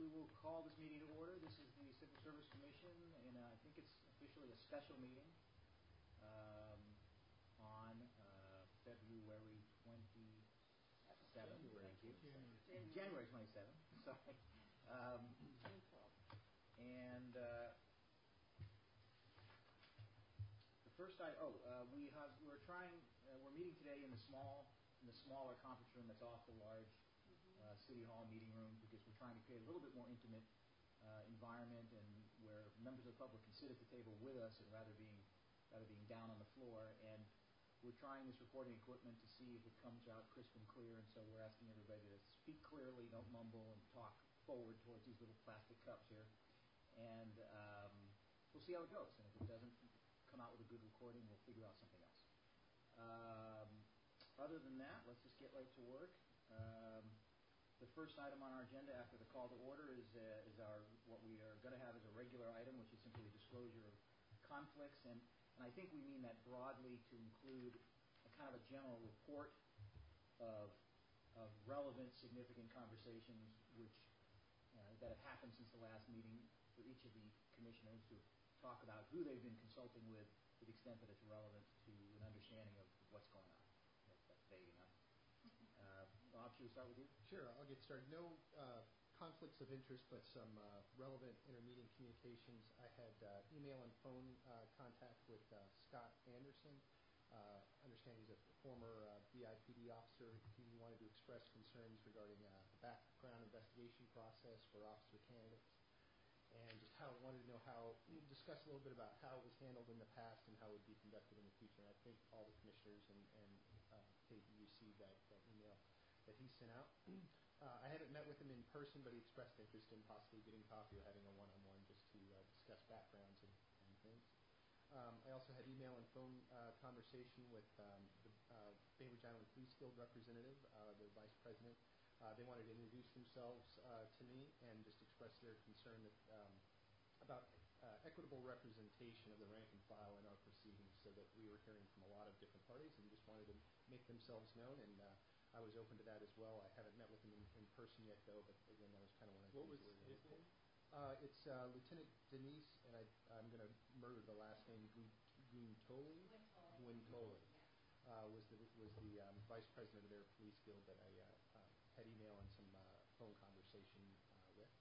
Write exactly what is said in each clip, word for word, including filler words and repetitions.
will call this meeting to order. This is the Civil Service Commission, and uh, I think it's officially a special meeting um, on uh, February twenty-seventh. January. Thank you. January. January twenty-seventh. Sorry. Um, and uh, the first I oh uh, we have we're trying uh, we're meeting today in the small in the smaller conference room that's off the large uh, City Hall meeting room, because we're trying to create a little bit more intimate uh, environment, and where members of the public can sit at the table with us, and rather being rather being down on the floor. And we're trying this recording equipment to see if it comes out crisp and clear, and so we're asking everybody to speak clearly, don't mumble, and talk forward towards these little plastic cups here. And um, we'll see how it goes. And if it doesn't come out with a good recording, we'll figure out something else. Um, other than that, let's just get right to work. Um, the first item on our agenda after the call to order is uh, is our what we are going to have as a regular item, which is simply a disclosure of conflicts, and, and I think we mean that broadly to include a kind of a general report of of relevant, significant conversations which uh, that have happened since the last meeting for each of the commissioners, to talk about who they've been consulting with, to the extent that it's relevant to an understanding of what's going on. That's, that's vague enough. Uh, Bob, should we start with you? Sure, I'll get started. No uh, conflicts of interest, but some uh, relevant intermeeting communications. I had uh, email and phone uh, contact with uh, Scott Anderson. Uh, understand he's a former uh, B I P D officer. He wanted to express concerns regarding uh, the background investigation process for officer candidates, and just how wanted to know how, discuss a little bit about how it was handled in the past and how it would be conducted in the future. And I think all the commissioners and, and uh, Kate, you received that, that email that he sent out. Uh, I haven't met with him in person, but he expressed interest in possibly getting coffee or having a one-on-one just to uh, discuss backgrounds and, and things. Um, I also had email and phone uh, conversation with um, the uh, Bainbridge Island Police Guild representative, uh, their vice president. Uh, they wanted to introduce themselves uh, to me and just express their concern that, um, about uh, equitable representation of the rank and file in our proceedings, so that we were hearing from a lot of different parties and just wanted to make themselves known. And uh, I was open to that as well. I haven't met with them in, in person yet, though, but again, that was kind of one of the What was his name? Uh, it's uh, Lieutenant Denise, and I, I'm going to murder the last name, Guintoli? Guintoli. Uh, was the was the um, vice president of their police guild that I uh, uh, had email and some uh, phone conversation uh, with,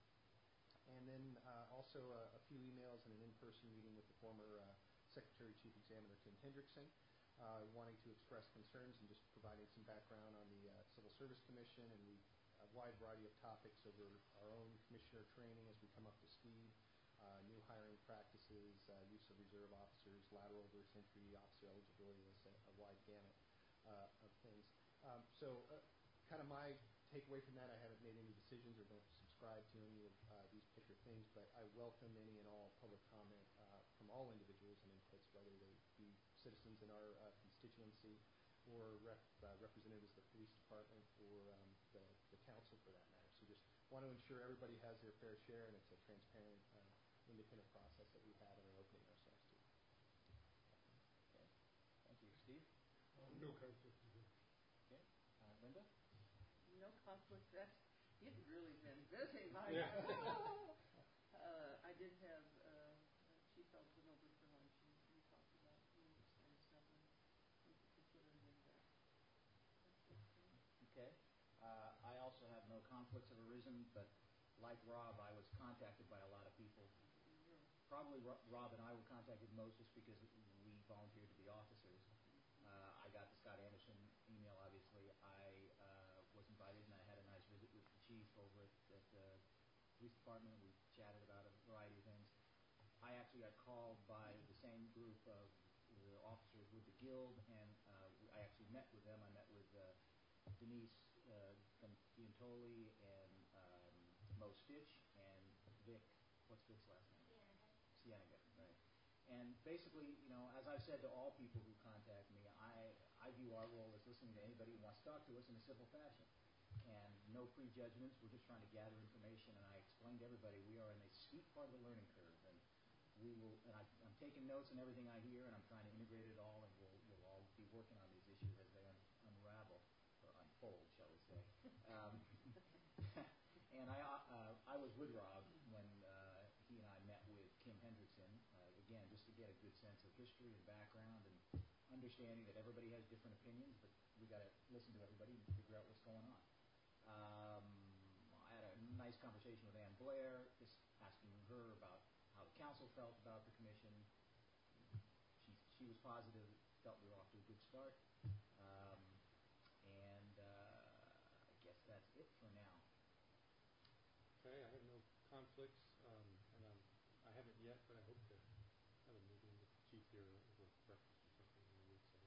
and then uh, also a, a few emails and an in-person meeting with the former uh, Secretary Chief Examiner Tim Hendrickson, uh, wanting to express concerns and just providing some background on the uh, Civil Service Commission, and we a wide variety of topics over our own commissioner training as we come up to speed. Uh, new hiring practices, uh, use of reserve officers, lateral versus entry, officer eligibility, a, a wide gamut uh, of things. Um, so uh, kind of my takeaway from that, I haven't made any decisions or don't subscribe to any of uh, these particular things, but I welcome any and all public comment uh, from all individuals and inputs, whether they be citizens in our uh, constituency or rep, uh, representatives of the police department or um, the, the council for that matter. So just want to ensure everybody has their fair share, and it's a transparent, uh, independent process that we have and are opening ourselves to. Okay. Thank you. Steve? Um, no conflict. Okay. Uh, Linda? No conflict. That's, you've really been busy, Mike. Yeah. uh, I did have uh, Chief Elton over for lunch, and we talked about this kind of stuff, and we considered it that. Okay. Uh, I also have no conflicts have arisen, but like Rob, I was contacted by a lot of people. Probably Rob and I were contacted most just because we volunteered to be officers. Uh, I got the Scott Anderson email, obviously. I uh, was invited, and I had a nice visit with the chief over at, at the police department. We chatted about a variety of things. I actually got called by the same group of the officers with the guild, and uh, I actually met with them. I met with uh, Denise uh, Giantoli and um, Mo Stitch and Vic. What's Vic's last name? Cienega, right. And basically, you know, as I've said to all people who contact me, I, I view our role as listening to anybody who wants to talk to us in a civil fashion. And no prejudgments. We're just trying to gather information. And I explained to everybody we are in a steep part of the learning curve. And we will. And I, I'm taking notes on everything I hear, and I'm trying to integrate it all. And we'll, we'll all be working on these issues as they un, unravel. Or unfold, shall we say. Um, and I uh, I was with Rob get a good sense of history and background and understanding that everybody has different opinions, but we got to listen to everybody and figure out what's going on. Um, I had a nice conversation with Ann Blair, just asking her about how the council felt about the commission. She, she was positive, felt we were off to a good start. Um, and uh, I guess that's it for now. Okay, I have no conflicts, um, and I'm, I haven't yet, but I hope to have a meeting with the chief here over breakfast or something in a week. So.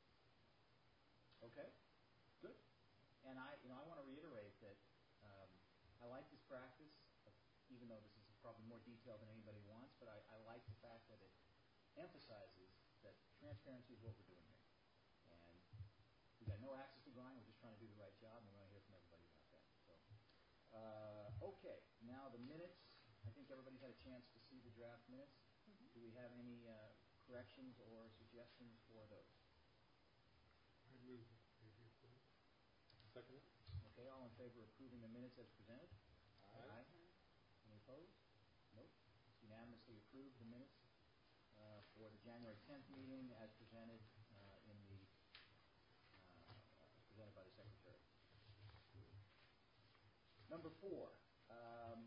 Okay, good. And I, you know, I want to reiterate that um, I like this practice, even though this is probably more detailed than anybody wants, but I, I like the fact that it emphasizes that transparency is what we're doing here. And we've got no axes to grind, we're just trying to do the right job, and we want to hear from everybody about that. So, uh, okay, now the minutes. I think everybody's had a chance to see the draft minutes. Mhm. Do we have any uh, corrections or suggestions for those? I move that they be approved. Second it? Okay, all in favor of approving the minutes as presented? Aye. Any opposed? Nope. It's unanimously approved, the minutes uh, for the January tenth meeting as presented uh, in the, uh, as presented by the secretary. Number four, um,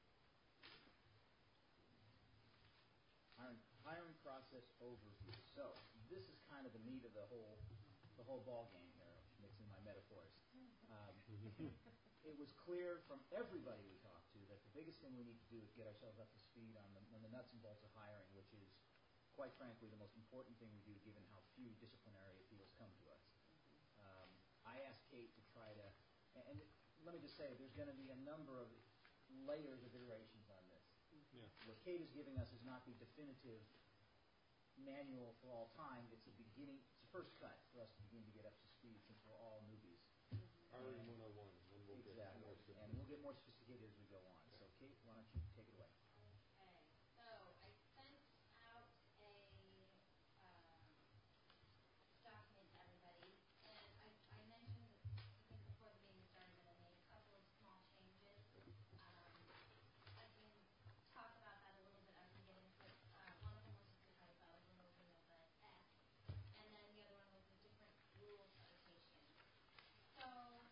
hiring, hiring process overview. So this is kind of the meat of the whole, the whole ball game here, mixing my metaphors. Um, it was clear from everybody we talked to that the biggest thing we need to do is get ourselves up to speed on the, on the nuts and bolts of hiring, which is, quite frankly, the most important thing we do given how few disciplinary appeals come to us. Um, I asked Kate to try to, and, and let me just say, there's going to be a number of layers of iterations on this. Yeah. What Kate is giving us is not the definitive manual for all time. It's a beginning, it's a first cut for us to begin to get up to speed since we're all newbies. Hiring one oh one, and then we'll Exactly. get more And we'll get more sophisticated as we go on. So Kate, why don't you take it away? Okay, so I sent out a um, document to everybody, and I, I mentioned, I think before the meeting started, that I made a couple of small changes. Um, I can talk about that a little bit as we get into it. Uh, one of them was just a typo, removing of the S, and then the other one was a different rule citation. So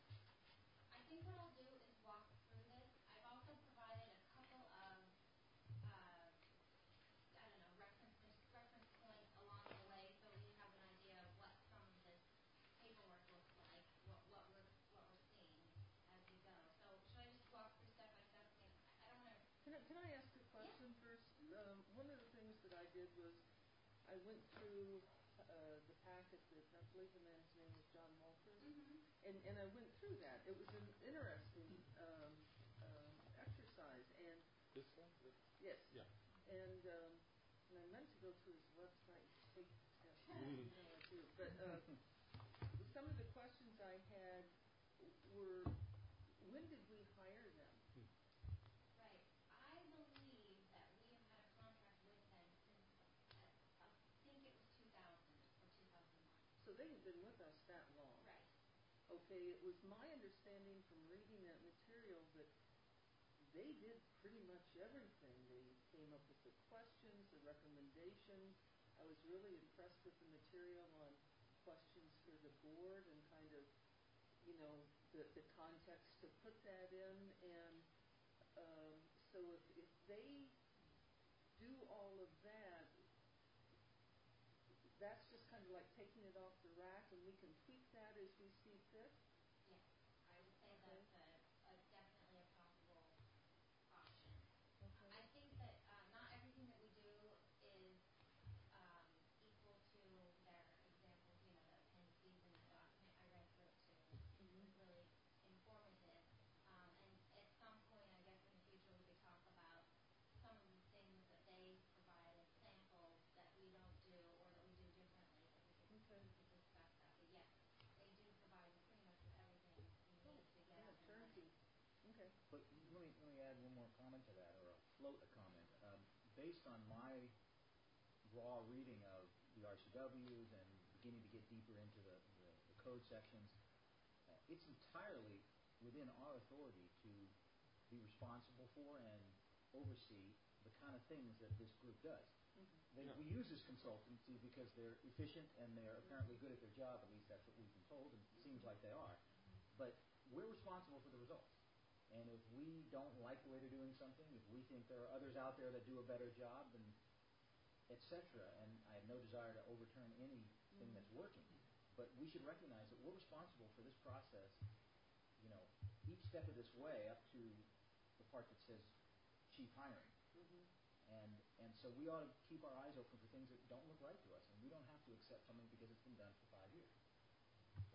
I think what I'll do is walk through this. I've also provided a couple of, uh, I don't know, references, reference points along the way, so you have an idea of what some of this paperwork looks like, what, what we're what we're seeing as we go. So should I just walk through step by step? I mean, I don't want to. Can I, can I ask a question Yeah. first? Um, one of the things that I did was I went through uh, the packet that I believe the man's name was John Walker, Mm-hmm. and, and I went through that. It was an interesting um, um, exercise, and This one? The- yes, Yeah. and um, and I meant to go to his website and take the test. Mm. You know I do, but uh, some of the questions I had were, when did we hire them? Right. I believe that we have had a contract with them since, uh, I think it was two thousand or two thousand one. So they have been with us that long. Right. Okay, it was my understanding from reading that material that they did pretty much everything. They came up with the questions, the recommendations. I was really impressed with the material on questions for the board and kind of, you know, the, the context to put that in. And um, so if, if they do all of that, that's just kind of like taking it off the rack, and we can tweak that as we see fit. Yes. I would say Okay. that's a, a definitely a possible option. Okay. I think that uh, not everything that we do is um, equal to their examples, you know, the appendices in that document. I read through it too. It was really informative. Um, and at some point, I guess in the future, we could talk about some of the things that they provide as samples that we don't do or that we do differently. That we could, Okay. we could discuss that. But yes, they do provide pretty much with everything we Oh, need to get yeah, up and turnkey. running. Okay. But let me, let me add one more comment to that, or float a comment. Um, based on my raw reading of the R C Ws and beginning to get deeper into the, the, the code sections, uh, it's entirely within our authority to be responsible for and oversee the kind of things that this group does. They, Yeah. we use this consultancy because they're efficient and they're apparently good at their job, at least that's what we've been told, and it seems like they are. But we're responsible for the results. And if we don't like the way they're doing something, if we think there are others out there that do a better job, then et cetera, and I have no desire to overturn anything that's working, but we should recognize that we're responsible for this process, you know, each step of this way up to the part that says chief hiring. Mhm. And and so we ought to keep our eyes open for things that don't look right to us, and we don't have to accept something because it's been done for five years. So.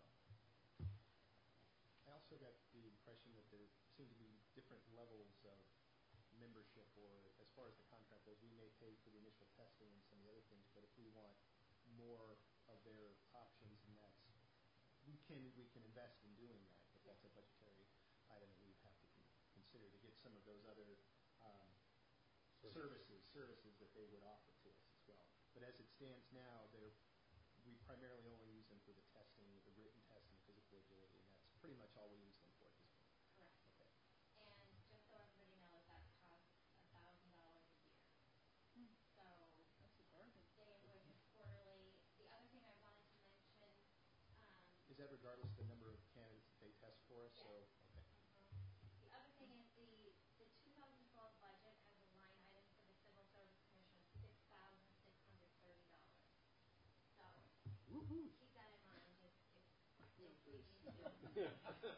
I also got the impression that there seem to be different levels of membership, or as far as the contract goes, we may pay for the initial testing and some of the other things, but if we want more of their options, and that's, we can, we can invest in doing that, but that's a budgetary item that we'd have to con- consider to get some of those other um, services, services that they would offer to us as well. But as it stands now, they're, we primarily only use them for the testing, the written testing, physical agility, and that's pretty much all we use them for at this point. Correct. Okay. And just so everybody knows, that costs a thousand dollars a year. Hmm. So That's a bargain. they invoice us quarterly. The other thing I wanted to mention, um, Is that regardless of the number of candidates that they test for us? Yes. So, okay. mhm. the other thing is the, the two thousand twelve budget has a line item for the Civil Service Commission of six thousand six hundred thirty dollars. So Woo-hoo. keep that in mind if, if, Yeah, if we please. need to.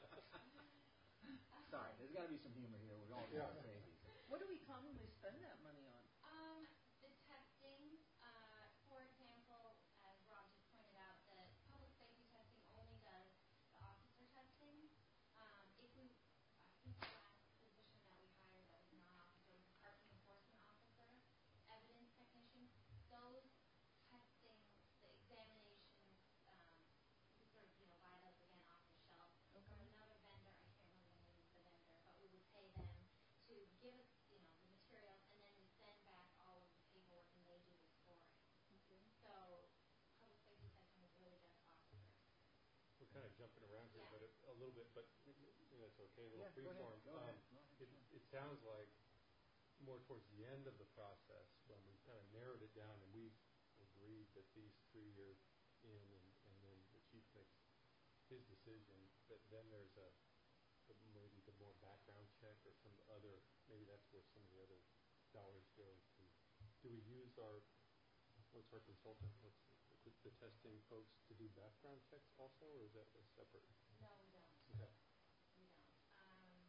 Sorry, there's got to be some humor here. We're all Yeah. kind of crazy. What do we commonly spend that money on? Um, the testing, uh, for example, as Rob just pointed out, the public safety testing only does the officer testing. Um, if we, I think the last position that we hired that was non-officer was a parking enforcement officer, evidence technician. Those testing, the examinations, um, we could sort of, you know, buy those again off the shelf from Okay. another vendor. I can't remember the name of the vendor, but we would pay them to give us, you know, the materials, and then we send back all of the paperwork, and they do the scoring. Okay. So public safety testing is really just officers. We're kind of jumping around here, Yeah. but a, a little bit, but maybe that's okay, a little Yeah, go free ahead, form. go ahead, Um, go ahead, It, sure. it sounds like more towards the end of the process, when we kind of narrowed it down and we've agreed that these three are in, and, and then the chief makes his decision, that then there's a, the, maybe the more background check or some other, maybe that's where some of the other dollars go to. Do we use our, what's our consultant, what's the, the testing folks to do background checks also, or is that a separate? No, we don't. Okay. We don't. Um,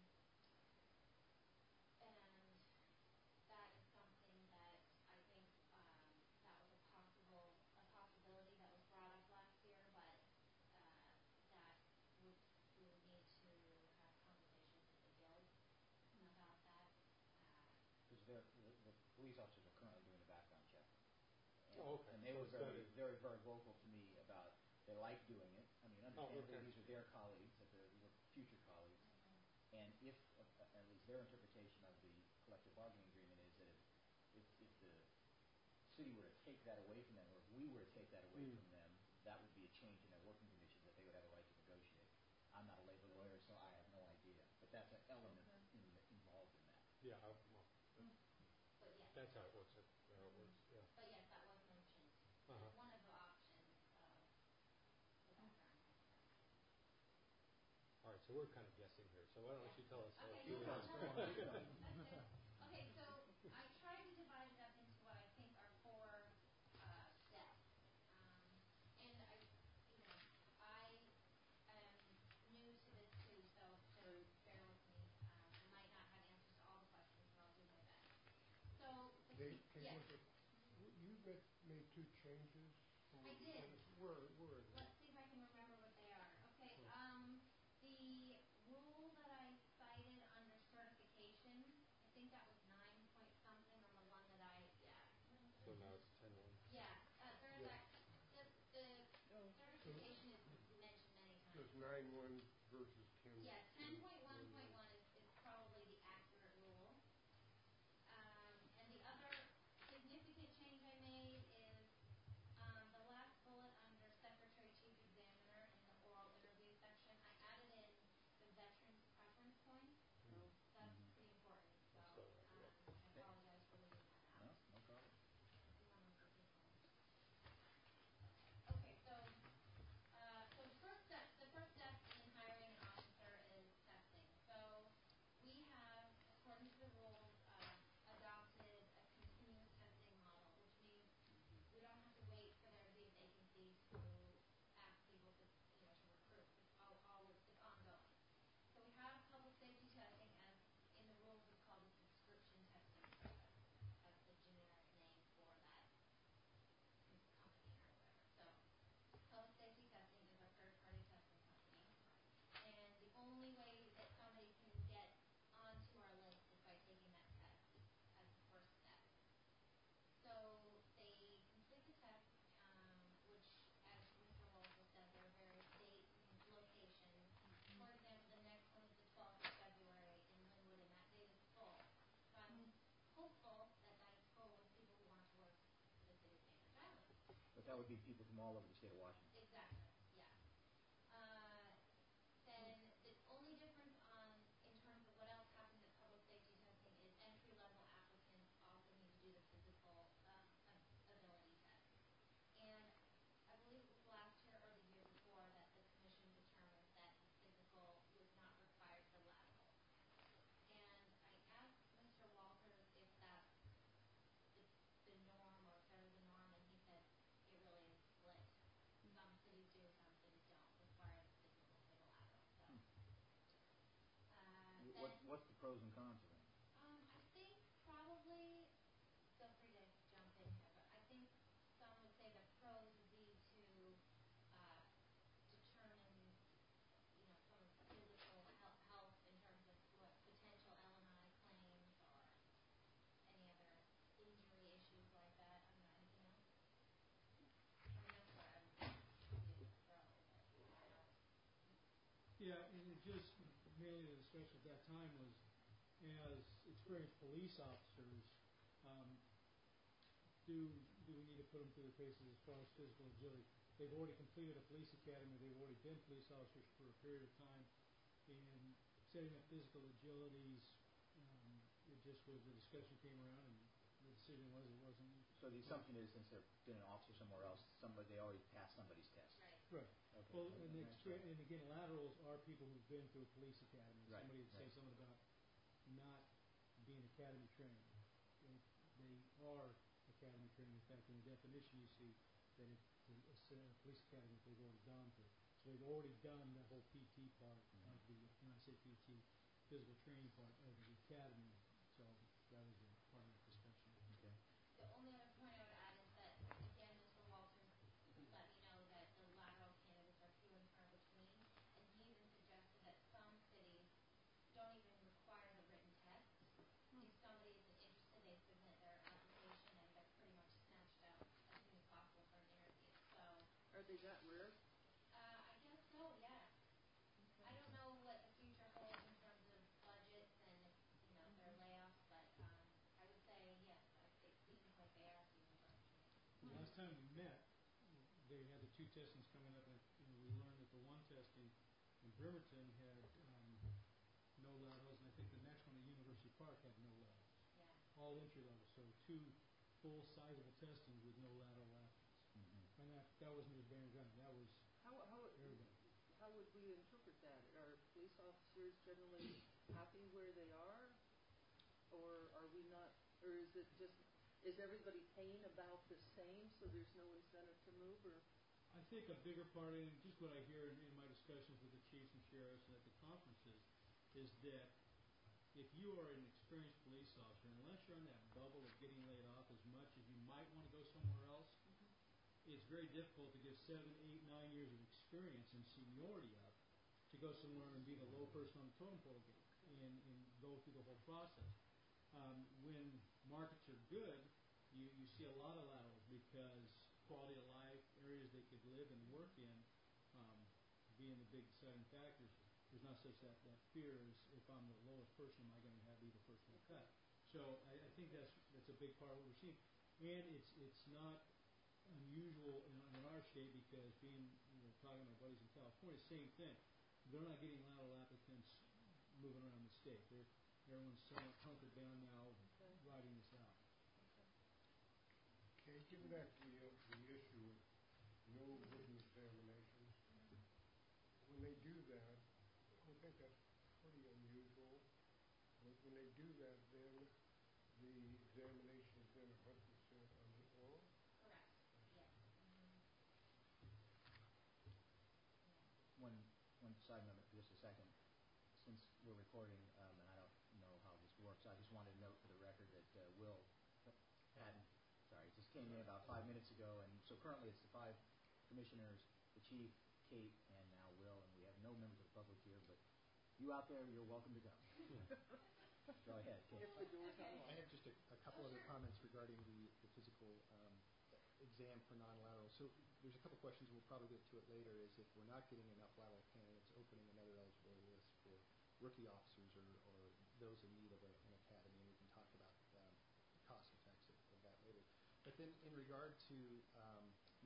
and that is something that I think, um, that was a possible, a possibility that was brought up last year, but, uh, that would, we would need to have conversations with the guild about that. Uh, Because the, the police officers are currently doing the background check. And, Oh, okay. and they So were it's very, done. very, very vocal to me about they like doing it. I mean, Oh, understandably, okay. these are their colleagues, that they're, these are future colleagues. And if, uh, at least their interpretation of the collective bargaining agreement is that if, if, if the city were to take that away from them, or if we were to take that away Mm. from them, that would be a change in their working conditions that they would have a right to negotiate. I'm not a labor lawyer, so I have no idea. But that's an element Okay. in the, involved in that. Yeah, I, well, But yes. that's how it works, that's how it works, yeah. But yes, that was mentioned as Uh-huh. one of the options of the background check testing. All right, so we're kind of guessing here, so why don't Yeah. you tell us? how Okay, it no, feels? no, no, that's good. Okay, so I tried to divide it up into what I think are four, uh, steps. Um, and I, you know, I am new to this too, so Right. just bear with me. Um, I might not have answers to all the questions, but I'll do my best. So, the They, key- can yes, you, you made, made two changes. from I what did. was- Where, where are they? let's see if I can remember what they are. Okay, um, the rule that I cited under certification, I think that was nine point something on the one that I, yeah. what is So it? now it's ten one. Yeah, uh, there's Yeah. that, the, the Oh. certification is mentioned many Says times. nine one versus ten. Yeah, ten point one point one is, is probably the accurate rule. Um, and the other significant change I made is, um, the last bullet under secretary chief examiner in the oral interview section, I added in the veteran's preference points. Oh. That's Mhm. pretty important, so, That's all right, um, yeah. I apologize for leaving that No, out. no problem. that would be people from all over the state of Washington. Exactly, yeah. Uh, then the only difference on, in terms of what else happens at public safety testing is entry-level applicants also need to do the physical um, ab- ability test. And I believe it was last year or the year before that the commission determined that the physical was not required for lateral. And I asked Mister Walters if that's the, the norm or if there was a norm, and he said it really is split. Some cities do, some cities don't require the physical for the lateral. So, Hmm. uh, Wh- then, What, what's the pros and cons of that? um, I think probably, feel free to jump in here, but I think some would say the pros would be to uh, determine, you know, someone's physical health, health in terms of what potential L and I claims or any other injury issues like that. I don't know, anything else? I mean, that's what I would see as a pro, but I don't know. Yeah, and it just, mainly the discussion at that time was, as experienced police officers, um, do, do we need to put them through the paces as far as physical agility? They've already completed a police academy, they've already been police officers for a period of time, and setting up physical agilities, um, it just was, the discussion came around, and the decision was it wasn't. So the assumption is since they're been an officer somewhere else, somebody, they already passed somebody's test. Right. Right. Okay. Well, and, the Okay. exper- and again, laterals are people who've been through a police academy. Right, Somebody would say right. something about not being academy trained. They, they are academy trained. In fact, in the definition you see that it's a, it's a police academy that they've already gone through. So they've already done the whole P T part Mhm. of the, when I say P T, physical training part of the academy. So that was a part of the discussion. Okay. The only other point I would add is that, again, Mister Walters let me know that the lateral candidates are few and far between, and he even suggested that some cities don't even require the written test. If somebody is interested, they submit their application and they're pretty much snatched up as soon as possible for an interview. So, Are they that rare? uh, I guess so, yes. I don't know what the future holds in terms of budgets and, if, you know, their layoffs, but um, I would say yes, I- it seems like they are few and far between. The last time we met, they had the two testings coming up, and you know, we learned that the one testing in Bremerton had um, no laterals, and I think the next one at University Park had no laterals. Yeah. All entry level, so two full sizable testings with no lateral applicants. Mhm. And that, that wasn't just Van Gunn, that was How, how, everybody. how would we interpret that? Are police officers generally happy where they are? Or are we not, or is it just, is everybody paying about the same, so there's no incentive to move, or? I think a bigger part, and just what I hear in, in my discussions with the chiefs and sheriffs and at the conferences, is that if you are an experienced police officer, unless you're in that bubble of getting laid off as much as you might want to go somewhere else, it's very difficult to give seven, eight, nine years of experience and seniority up to go somewhere and be the low person on the totem pole again and, and go through the whole process. Um, when markets are good, you, you see a lot of laterals because quality of life, areas they could live and work in, um, being the big deciding factors, there's not such that, that fear as if I'm the lowest person, am I going to have be the first one cut? So I, I think that's that's a big part of what we're seeing. And it's it's not unusual in, in our state because being, you know, talking to my buddies in California, same thing. They're not getting lateral applicants moving around the state. They're, everyone's somewhat hunkered down now, Okay. riding this out. Okay, getting back to the, uh, the issue of no written examinations, when they do that, I think that's pretty unusual. But when they do that, then the examination is then a hundred percent on the oral. Correct, yes. Mhm. Yeah. One, one side note for just a second. Since we're recording, um, and I don't know how this works, I just wanted to note for the record that uh, Will Patton, sorry, just came in about five minutes ago, and so currently it's the five commissioners, the chief, Kate, and now Will, and we have no members of the public here, but you out there, you're welcome to go. Go ahead, Kate. If the door's Okay. I unlocked. have just a, a couple other comments regarding the, the physical um, exam for non-lateral. So there's a couple questions, we'll probably get to it later, is if we're not getting enough lateral candidates, opening another eligibility list for rookie officers or, or those in need of a, an academy, and we can talk about um, the cost effects of, of that later. But then in regard to um,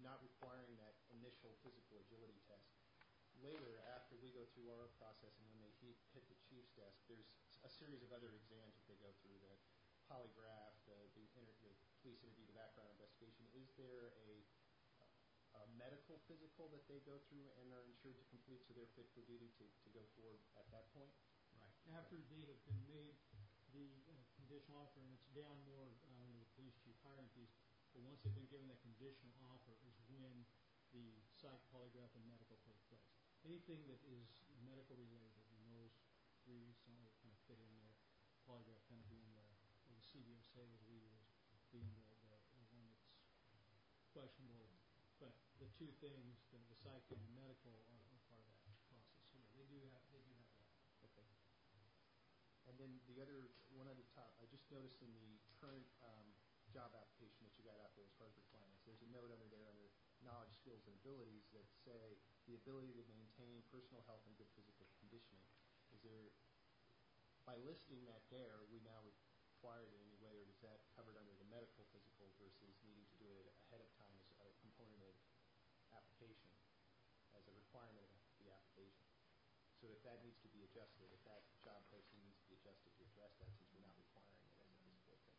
not requiring that initial physical agility test. Later, after we go through our process and when they hit, hit the chief's desk, there's a series of other exams that they go through, the polygraph, the, the, inter, the police interview, the background investigation. Is there a, a medical physical that they go through and are insured to complete so they're fit for duty to, to go forward at that point? Right. After they have been made the uh, conditional offer, and it's down more uh, into the police chief hiring piece, but once they've been given that conditional offer is when the psych, polygraph, and medical take place. Anything that is medical related, and those three somehow kind of fit in there, polygraph kind of being the, or the C B S A as we use, being the, the, the one that's questionable. But the two things, the, the psych and the medical, are, are part of that process. So yeah, they do have they do have that. Okay. And then the other one at the top, I just noticed in the current um, job application that you got out there as far as requirements, there's a note under there under knowledge, skills, and abilities that say the ability to maintain personal health and good physical conditioning. Is there, by listing that there, we now require it in any way, or is that covered under the medical physical versus needing to do it ahead of time as a component of application, as a requirement of the application? So if that needs to be adjusted, if that job posting needs to be adjusted to address that, since we're not requiring it as a physical thing.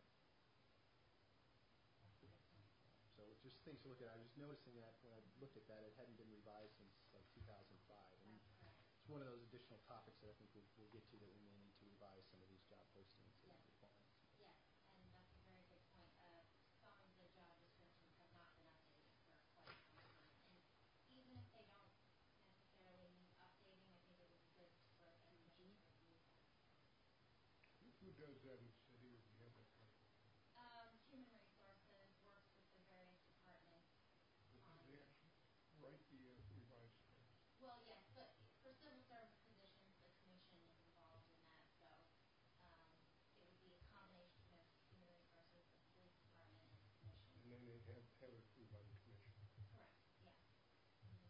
So just things to look at. I was noticing that when I looked at that, it hadn't been revised since like two thousand five. And it's one of those additional topics that I think we'll, we'll get to, that we may need to revise some of these job postings and Yes. requirements. Yes, and that's a very good point. Uh, some of the job descriptions have not been updated for quite some time. And even if they don't necessarily need updating, I think it would be good for the commission to review them. Who who does that in the city, or do you have that covered? Um, Human Resources works with the various departments on, They actually write the uh, revised specs. well, yes, but for civil service positions, the commission is involved in that, so, um, it would be a combination of Human Resources, the police department, and the commission. And then they have, have it approved by the commission. Correct, yes. Mhm.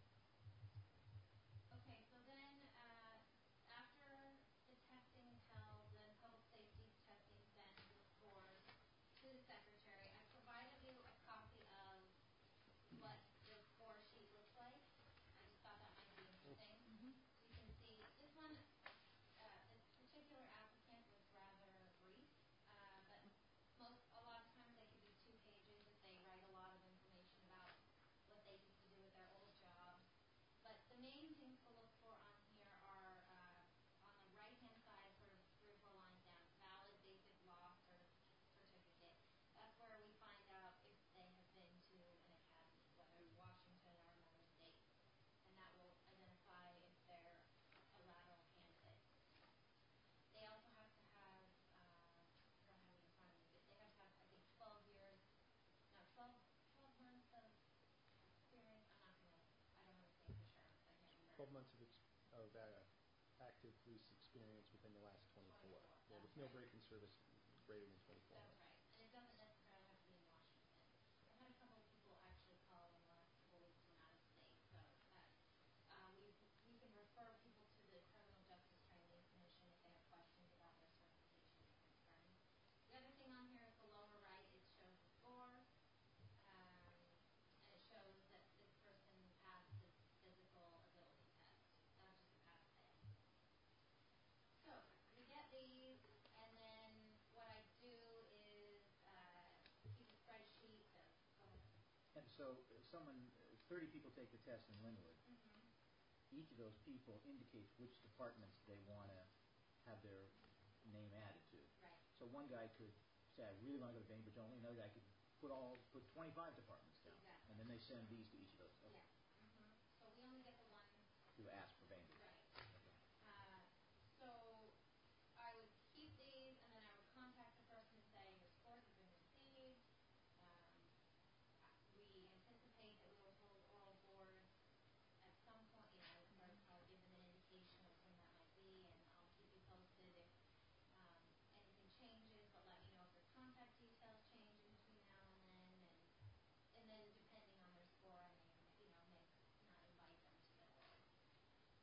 Okay, so then, uh, after the testing is held, then public safety testing sends the scores to the secretary. I provided you a copy of what the score sheet looks like. I just thought that might be interesting. You can see, this one, uh, this particular applicant was rather brief, uh, but most, a lot of times they could be two pages if they write a lot of information about what they used to do with their old jobs. But the main things to look for on here are, uh, on the right-hand side, sort of three or four lines down, valid basic law certi- certificate. That's where we find out if they have been to an academy, whether it's Washington or another state. And that will identify if they're a lateral candidate. They also have to have, uh, I don't have it in front of me, but they have to have, I think, twelve years, no, twelve, twelve months of experience. I'm not gonna, I don't wanna say for sure, I can't remember. twelve months of, ex- of uh, active police experience within the last twenty-four. twenty-four, Yeah, with that's no right. break in service greater than twenty-four That's months. right, and it doesn't necessarily have to be in Washington. I've had a couple of people actually call in the last couple of weeks from out of state, so that, uh, we, we can refer people to the Criminal Justice Training Commission if they have questions about their certification or concerns. The other thing on here is the lower right, it shows the score, um, and it shows that this person passed the physical ability test. That was just a pass fail. So, we get these, and then what I do is, uh, keep a spreadsheet of, go ahead. And so if someone, uh, thirty people take the test in Linwood. Mm-hmm. Each of those people indicates which departments they want to have their name added to. Right. So one guy could say, I really want to go to Bainbridge only. Another guy could put all, put twenty-five departments down. Exactly. And then they send these to each of those. Okay. Yes. Mm-hmm. So we only get the ones. Who ask for Bainbridge. Right. Okay. Uh, so I would keep these, and then I would contact the person and say, your scores have been received. Um, we anticipate that we will hold oral boards at some point, you know, I would sort of probably give them an indication of when that might be, and I'll keep you posted if, um, anything changes, but let me know if their contact details change in between now and then, and, and then depending on their score, I may, or may, you know, may not invite them to the oral.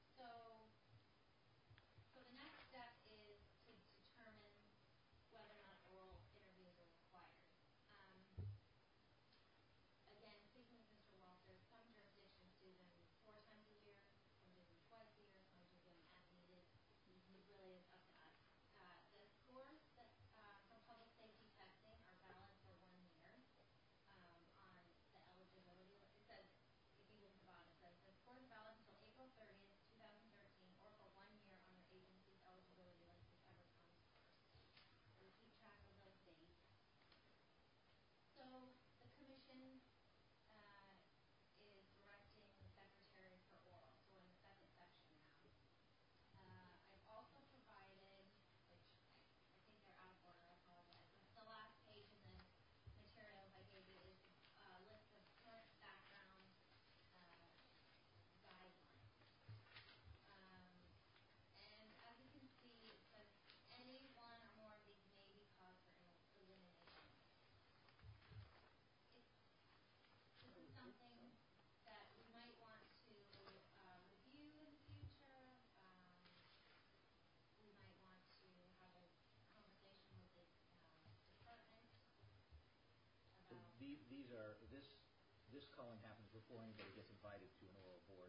the- these are, this, this culling happens before anybody gets invited to an oral board.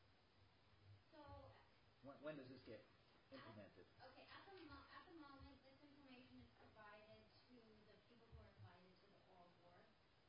So, When, when does this get implemented? okay, at the mo- at the moment, this information is provided to the people who are invited to the oral board.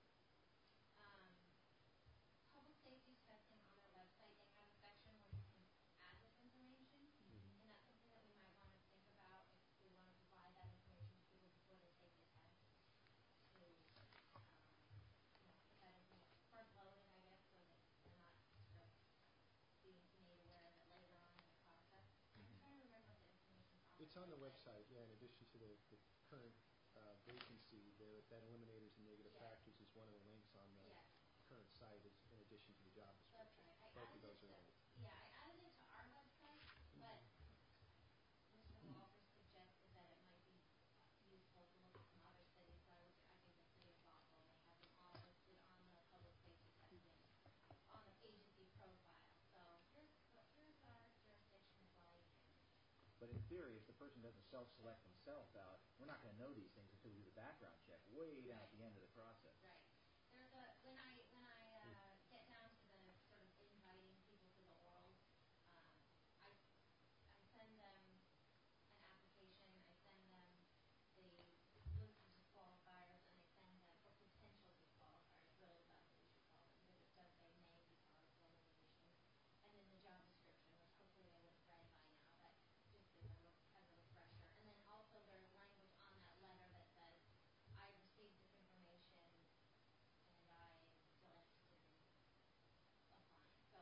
Um, Public safety's testing on their website, they have a section where you can add this information, Mhm. and that's something that we might want to think about if we want to provide that information to people before they take the test. To, um, you know, put that information front loaded, I guess, so that they're not sort of being made aware of it later on in the process. I'm Mhm. trying to remember if the information's on It's on the website, yeah, in addition to the, the current uh, vacancy, there, that eliminators and negative Yes. factors is one of the links on the Yes, current site, is in addition to the job that's description. right. I Both of added those it are to, linked. yeah, I added it to our website, but Mister Walters suggested that it might be useful to look at some other cities. So I looked at, I think, the city of Bothell, and they have them all listed on the public safety testing, on the agency profile. So here's, what- here's our jurisdiction for all you candidates. But in theory, if the person doesn't self-select themselves out, we're not gonna know these things until we do the background check, way down at the end of the process. Right. There's a, when I, when I, uh, get down to the sort of inviting people to the orals, um, I, I send them an application, I send them the list of disqualifiers, and I send them, or potential disqualifiers, really that's what we should call them, because it does say may be part of the elimination. And then the job description, which hopefully they would have read by now, but just as a, re- as a refresher. And then also there's language on that letter that says, I received this information and I am still interested in applying. So,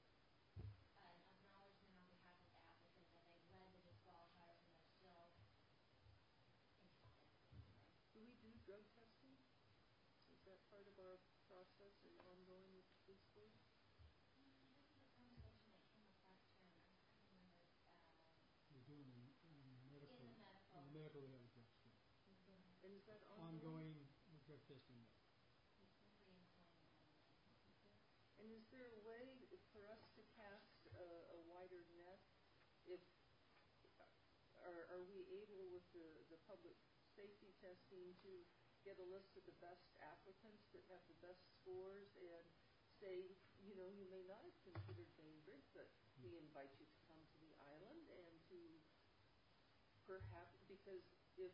an acknowledgement on behalf of the applicant that they've read the disqualifiers and they're still interested. Mhm. Do we do drug testing? Is that part of our process and ongoing with the police board? Mm, This is a conversation that came up last year, and I'm trying to remember, um, We're doing in, in medical, in the medical. in the medical, we have a drug screen. Okay. And is that ongoing? Ongoing drug testing, no. Pre-employment only. Okay. And is there a way for us to cast a, a wider net? If, are, are we able with the, the public safety testing to get a list of the best applicants that have the best scores and say, you know, you may not have considered Bainbridge, but we invite you to come to the island and to perhaps, because if,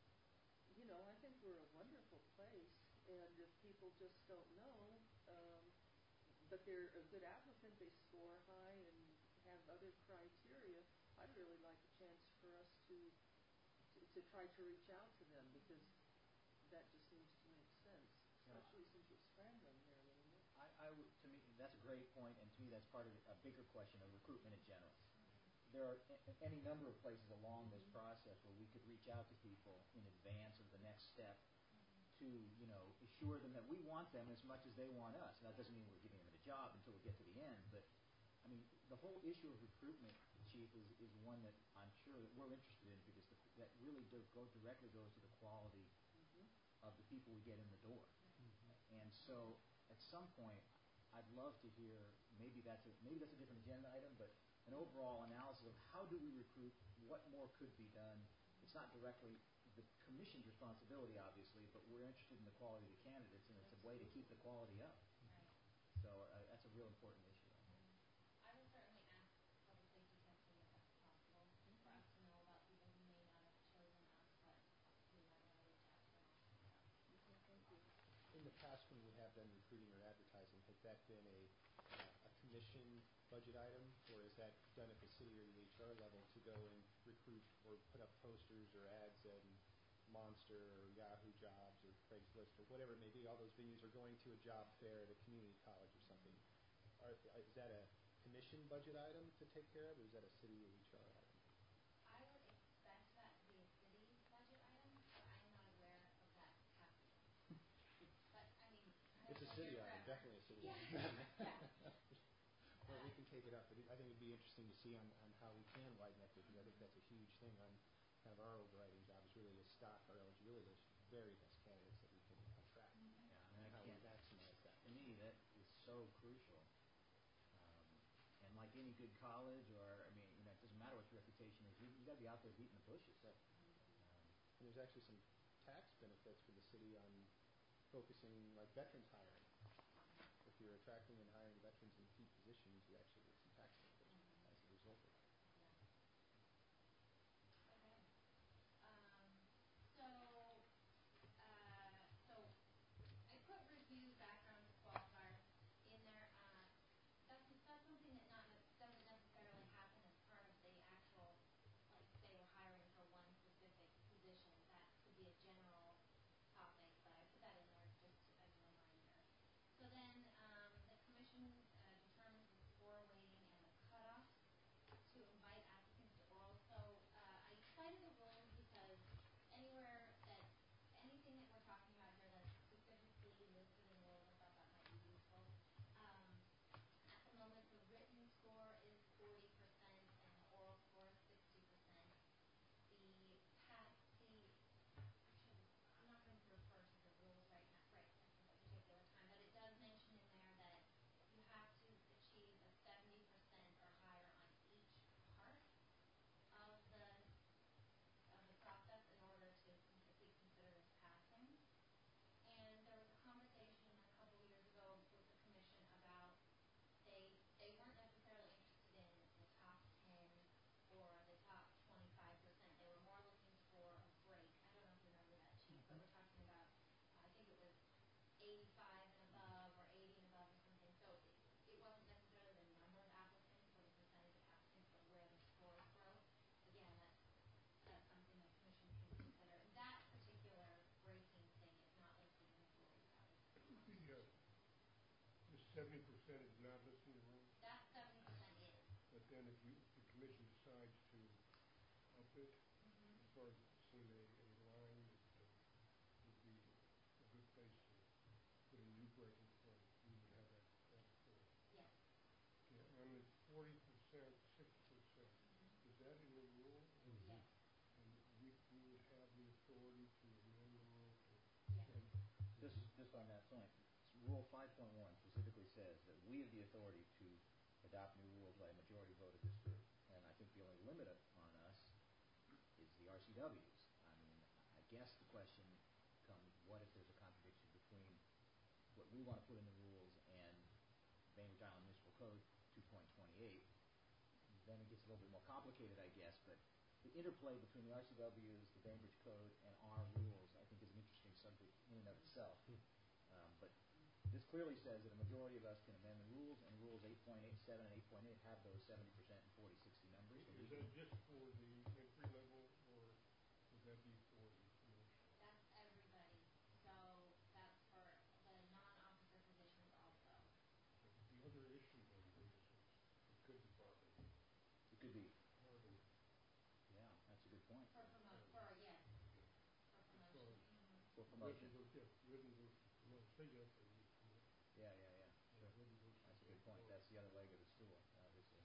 you know, I think we're a wonderful place, and if people just don't know, um, but they're a good applicant, they score high and have other criteria, I'd really like a chance for us to, to, to try to reach out to them, because that just seems to make sense, Yeah. especially since you're scrambling here a little bit. I, I would, to me, that's a great point, and to me, that's part of a bigger question of recruitment in general. There are a- any number of places along this process where we could reach out to people in advance of the next step to, you know, assure them that we want them as much as they want us. And that doesn't mean we're giving them a job until we get to the end, but, I mean, the whole issue of recruitment, Chief, is, is one that I'm sure that we're interested in, because the, that really does go, directly goes to the quality Mhm. of the people we get in the door. And so, at some point, I'd love to hear, maybe that's a, maybe that's a different agenda item, but an overall analysis of how do we recruit, what more could be done. It's not directly the commission's responsibility, obviously, but we're interested in the quality of the candidates, and it's a way to keep the quality up. Right. So, uh, that's a real important issue, I think. I will certainly ask public safety testing if that's possible, for us to know about people who may not have chosen us, but we might want to reach out to them also. Okay, thank you. In the past, when we have done recruiting or advertising, has that been a, uh, a commission budget item, or is that done at the city or the H R level to go and recruit or put up posters or ads in Monster or Yahoo Jobs or Craigslist or whatever it may be? All those venues are going to a job fair at a community college or something. Are, is that a commission budget item to take care of, or is that a city or H R item? I would expect that to be a city budget item, but I am not aware of that happening. But, I mean, I It's a don't city know item, forever. definitely a city Yeah, item. yeah. Well, we can take it up, but it, I think it'd be interesting to see on, on how we can widen that, because I think that's a huge thing on kind of our overriding job, is really to stock our eligibility list with the very best candidates that we can attract, Yeah, I mean, and I how we can't, maximize that. to me, that is so crucial. Um, and like any good college, or, I mean, you know, it doesn't matter what your reputation is, you, you gotta be out there beating the bushes. Right. Um, And there's actually some tax benefits for the city on focusing like veterans hiring. If you're attracting and hiring veterans in key positions, you actually get some tax benefits Mhm. as a result of that. Yeah. Okay. Um, so, uh, so I put review background disqualifier in there. Uh, that's that's something that not ne- doesn't necessarily happen as part of the actual, like say we're hiring for one specific position. That could be a general topic, but I put that in there just to, as a reminder. So then um, the commission uh, determines the score weighting and the cutoffs to invite applicants to oral. So uh, I cited the rules because anywhere that, anything that we're talking about here that's specifically listed in the rules, I thought that might be useful. Um, at the moment, the written score is forty percent and the oral score is sixty percent. The pat, the, actually, I'm not going to refer to the rules right now, right at this particular time, but it does mention in there that you have to achieve a seventy percent or higher on each part of the of the process in order to con- be considered as passing. And there was a conversation a couple years ago with the commission about they they weren't necessarily interested in the top ten or the top twenty-five percent. They were more looking for a break. I don't know if you remember that, Chief, but we're talking about, uh, I think it was eighty-five and above or eighty and above or something. So it, it wasn't necessarily the number of applicants or the percentage of applicants, but where the scores broke. Again, that's that's something the commission can consider. That particular breaking thing is not listed in the rules. That was The, uh, conversation. the seventy percent is not listed in the rules, That seventy percent is. but then if you, if the commission decides to up it, Mm-hmm. as far as seeing a, a line that uh, would be a good place to put a new breaking point, we would have that, that authority. Yes. Okay, on the forty percent, sixty percent, Mm-hmm. is that in the rule? or- Mhm. Yes. And we, we would have the authority to amend the rule to, Yes. And just, just on that point, Rule five point one specifically says that we have the authority to adopt new rules by a majority vote of this group. And I think the only limit of- on us is the R C Ws. I mean, I guess the question comes, what if there's a contradiction between what we want to put in the rules and Bainbridge Island Municipal Code two point twenty-eight? Then it gets a little bit more complicated, I guess, but the interplay between the R C Ws, the Bainbridge Code, and our rules, I think, is an interesting subject in and of itself. Um, but this clearly says that a majority of us can amend the rules, and rules eight point eight seven and eight point eight have those seventy percent and forty sixty numbers. So we is can, that just for the entry level, or would that be for the promotion? That's everybody. So that's for the non-officer positions also. But the other issue then is, it could be bargaining. it could be, Bargaining. yeah, that's a good point. For promote, for, yes, Okay. for As promotion. far as Mhm. For written promotion. versus, yeah, written versus promotion, say yes or you promote. Yeah, yeah, yeah, Yeah, sure. written versus That's a good point. promotion. That's the other leg of the stool, obviously.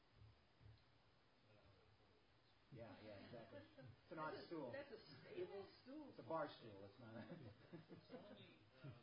Not how that works. Yeah, yeah, exactly. It's an odd That's a- stool. That's a stable stool. It's a bar stool, it's not a... So let me um,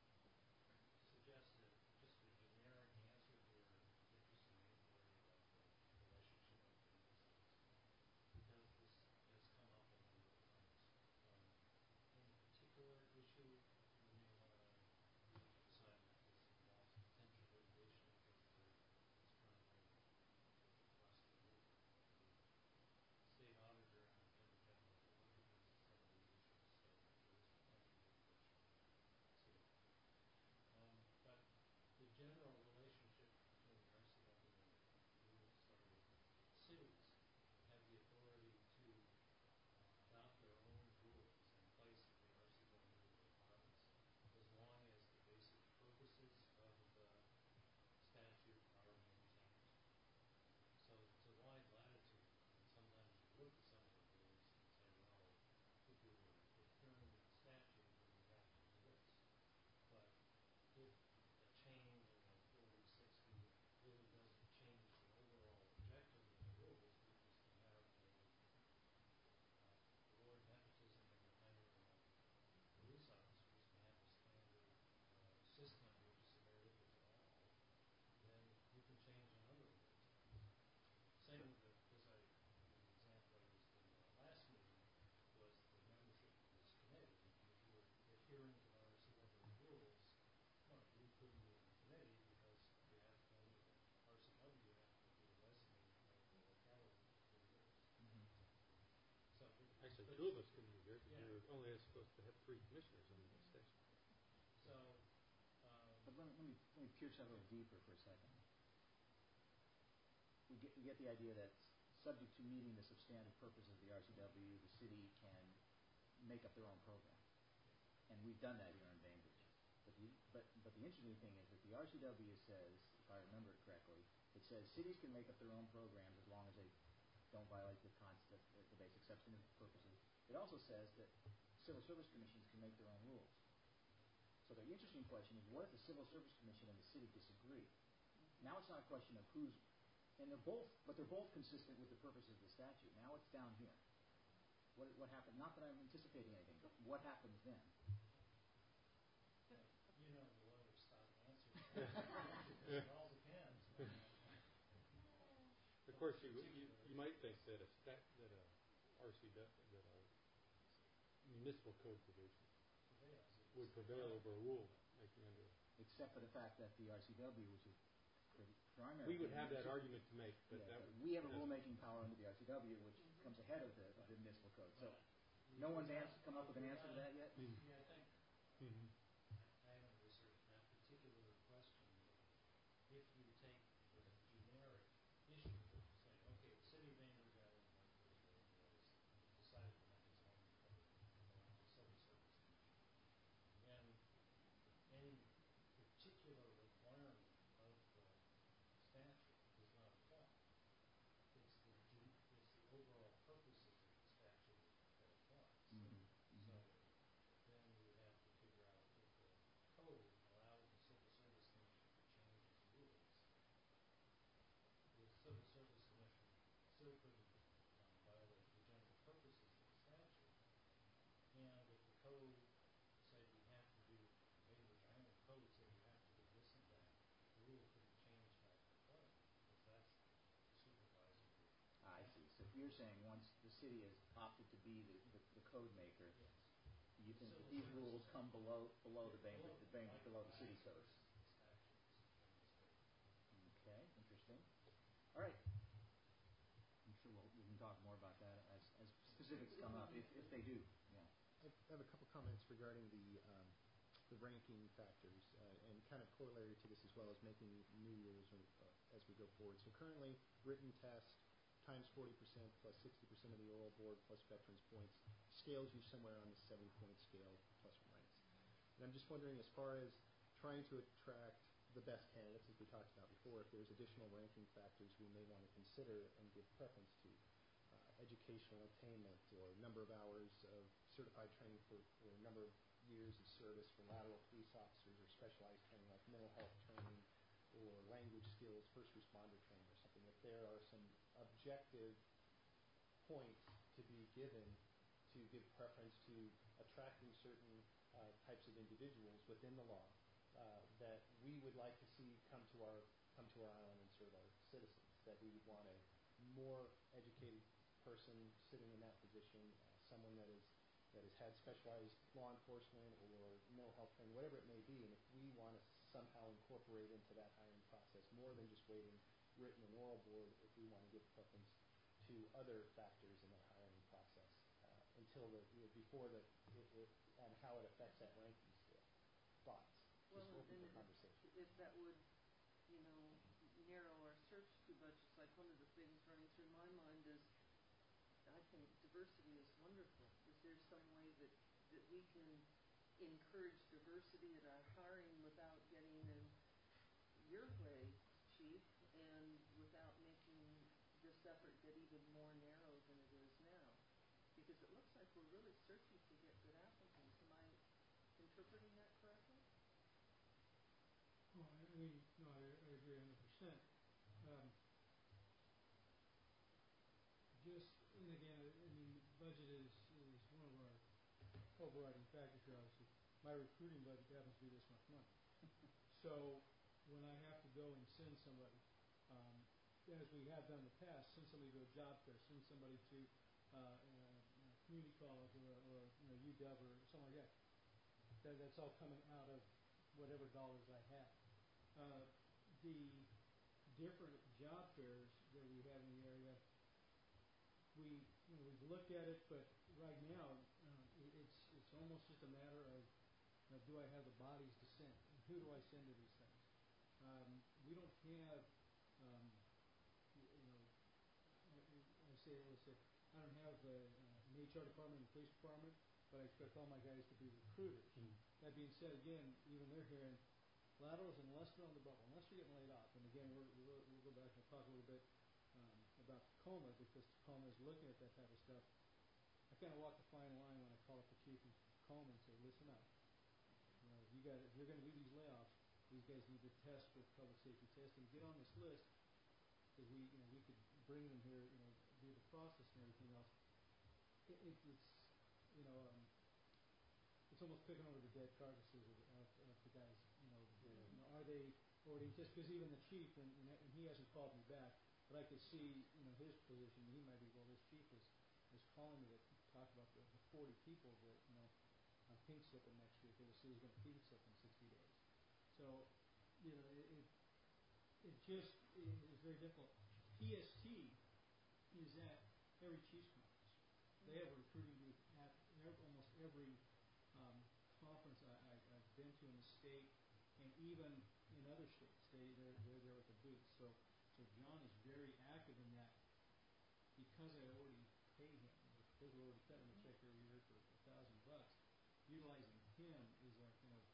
suggest that just a generic answer here, just an inquiry about the relationship between these things, because this has come up a number of times. Um, Any particular issue you may want to decide that this involves potential litigation because there is currently requested that the state auditor and the Bainbridge Island Board address some of these issues so that there is potential litigation. two of us couldn't be here because Yeah. we were only supposed to have three commissioners on the station. So, um, But let me, let me, let me pierce that a little deeper for a second. We get, we get the idea that subject to meeting the substantive purpose of the R C W, the city can make up their own program. And we've done that here in Bainbridge. But the, but, but the interesting thing is that the R C W says, if I remember it correctly, it says cities can make up their own programs as long as they don't violate the concept, the, the basic substantive purposes. It also says that civil service commissions can make their own rules. So the interesting question is, what if the Civil Service Commission and the city disagree? Now it's not a question of who's, and they're both, but they're both consistent with the purpose of the statute. Now it's down here. What what happened? Not that I'm anticipating anything, but what happens then? you know, the lawyer stop answering. It all depends. Of course, you, you, you might think that a stat, that a R C W, that a municipal code provision would prevail over a rule making under. Except for the fact that the R C W, which is the primary. We would have that argument to make, but Yeah, that but would. we have a rulemaking power under the R C W, which comes ahead of the, of the municipal code. So no one's answer, come up with an answer to that yet? Mm. Yeah, I think, Mm-hmm. I haven't researched that particular question, but if you take the generic issue, say, okay, the city of Bainbridge Island was decided to make its own code, along with civil service commission. And any particular requirement of the statute does not apply. It's the, gen- it's the overall purposes of the statute that applies. Mhm. So then you would have to figure out if the code allowed the Civil Service Commission to change its rules. The Civil Service Commission still couldn't um, violate the general purposes of the statute. And if the code said you have to do, Bainbridge Island code said you have to do this and that, the rule couldn't change that requirement because that's the supervisory. I see. So if you're saying once the city has opted to be the, the, the code maker, Yes. you think that Civil these service rules come below below the bank, Below- the bank like below the city vice code? versa, the statutes in the state. Okay, interesting. All right. I'm sure we'll, we can talk more about that as, as specifics come up, if, if they do. Yeah. I have a couple comments regarding the um, the ranking factors uh, and kind of corollary to this as well as making new rules or, uh, as we go forward. So currently, written test times forty percent plus sixty percent of the oral board plus veterans points scales you somewhere on the seven-point scale plus or minus. And I'm just wondering, as far as trying to attract the best candidates, as we talked about before, if there's additional ranking factors we may want to consider and give preference to. Uh, educational attainment or number of hours of certified training for, or number of years of service for lateral police officers or specialized training like mental health training or language skills, first responder training or something. If there are some objective points to be given to give preference to attracting certain uh, types of individuals within the law uh, that we would like to see come to our come to our island and serve our citizens, that we would want a more educated person sitting in that position, uh, someone that is that has had specialized law enforcement or mental health training, whatever it may be, and if we want to somehow incorporate into that hiring process more than just waiting written and oral board, if we want to give preference to other factors in that hiring process uh, until the you know, before the it, it, and how it affects that ranking scale. Thoughts? Well, Just open and for if- conversation. if that would, you know, narrow our search too much, it's like one of the things running through my mind is, I think diversity is wonderful. Is there some way that, that we can encourage diversity in our hiring without getting in your way, Chief, and without making this effort get even more narrow than it is now? Because it looks like we're really searching to get good applicants. Am I interpreting that correctly? Oh, I I mean, no, I, I agree a hundred percent. Um, just, and again, I I mean, budget is, is one of our overriding factors here, obviously. My recruiting budget happens to be this much money. So when I have to go and send somebody, um, as we have done in the past, send somebody to a job fair, send somebody to uh, a, a community college or, or you know, U W or something like that. that. That's all coming out of whatever dollars I have. Uh, the different job fairs that we have in the area, we you know, we've looked at it, but right now, uh, it, it's, it's almost just a matter of, uh, do I have the bodies to send? And who do I send to these things? Um, we don't have, um, you, you know, I, I say, let's say, I don't have uh, uh, an H R department and a police department, but I expect all my guys to be recruiters. Mm. That being said, again, even they're hearing laterals unless they're on the bubble, unless they're getting laid off. And again, we're, we'll, we'll go back and talk a little bit um, about Tacoma, because Tacoma is looking at that type of stuff. I kind of walk the fine line when I call up the chief in Tacoma and say, listen up. You know, you got, if you're going to do these layoffs, these guys need to test for public safety testing. Get on this list, because we, you know, we could bring them here, you know, do the process and everything else. It, it, it's, you know, um, it's almost picking over the dead carcasses of, of, of the guys. You know, Yeah. you know, are they already? Just because even the chief, and, and, and he hasn't called me back, but I could see, you know, his position. He might be, well, this chief is is calling me to talk about the, the forty people that, you know, I'm pink slipping next week, or the city's going to pink slip in sixty days. So, you know, it it, it just it, it's very difficult. P S T is at every Chiefs conference. They have a recruiting group at every, almost every um, conference I, I, I've been to in the state, and even in other states. They they're, they're there with the booth. So so John is very active in that, because I already pay him. Because we're already cutting the check every year for a thousand bucks. Utilizing him is a kind of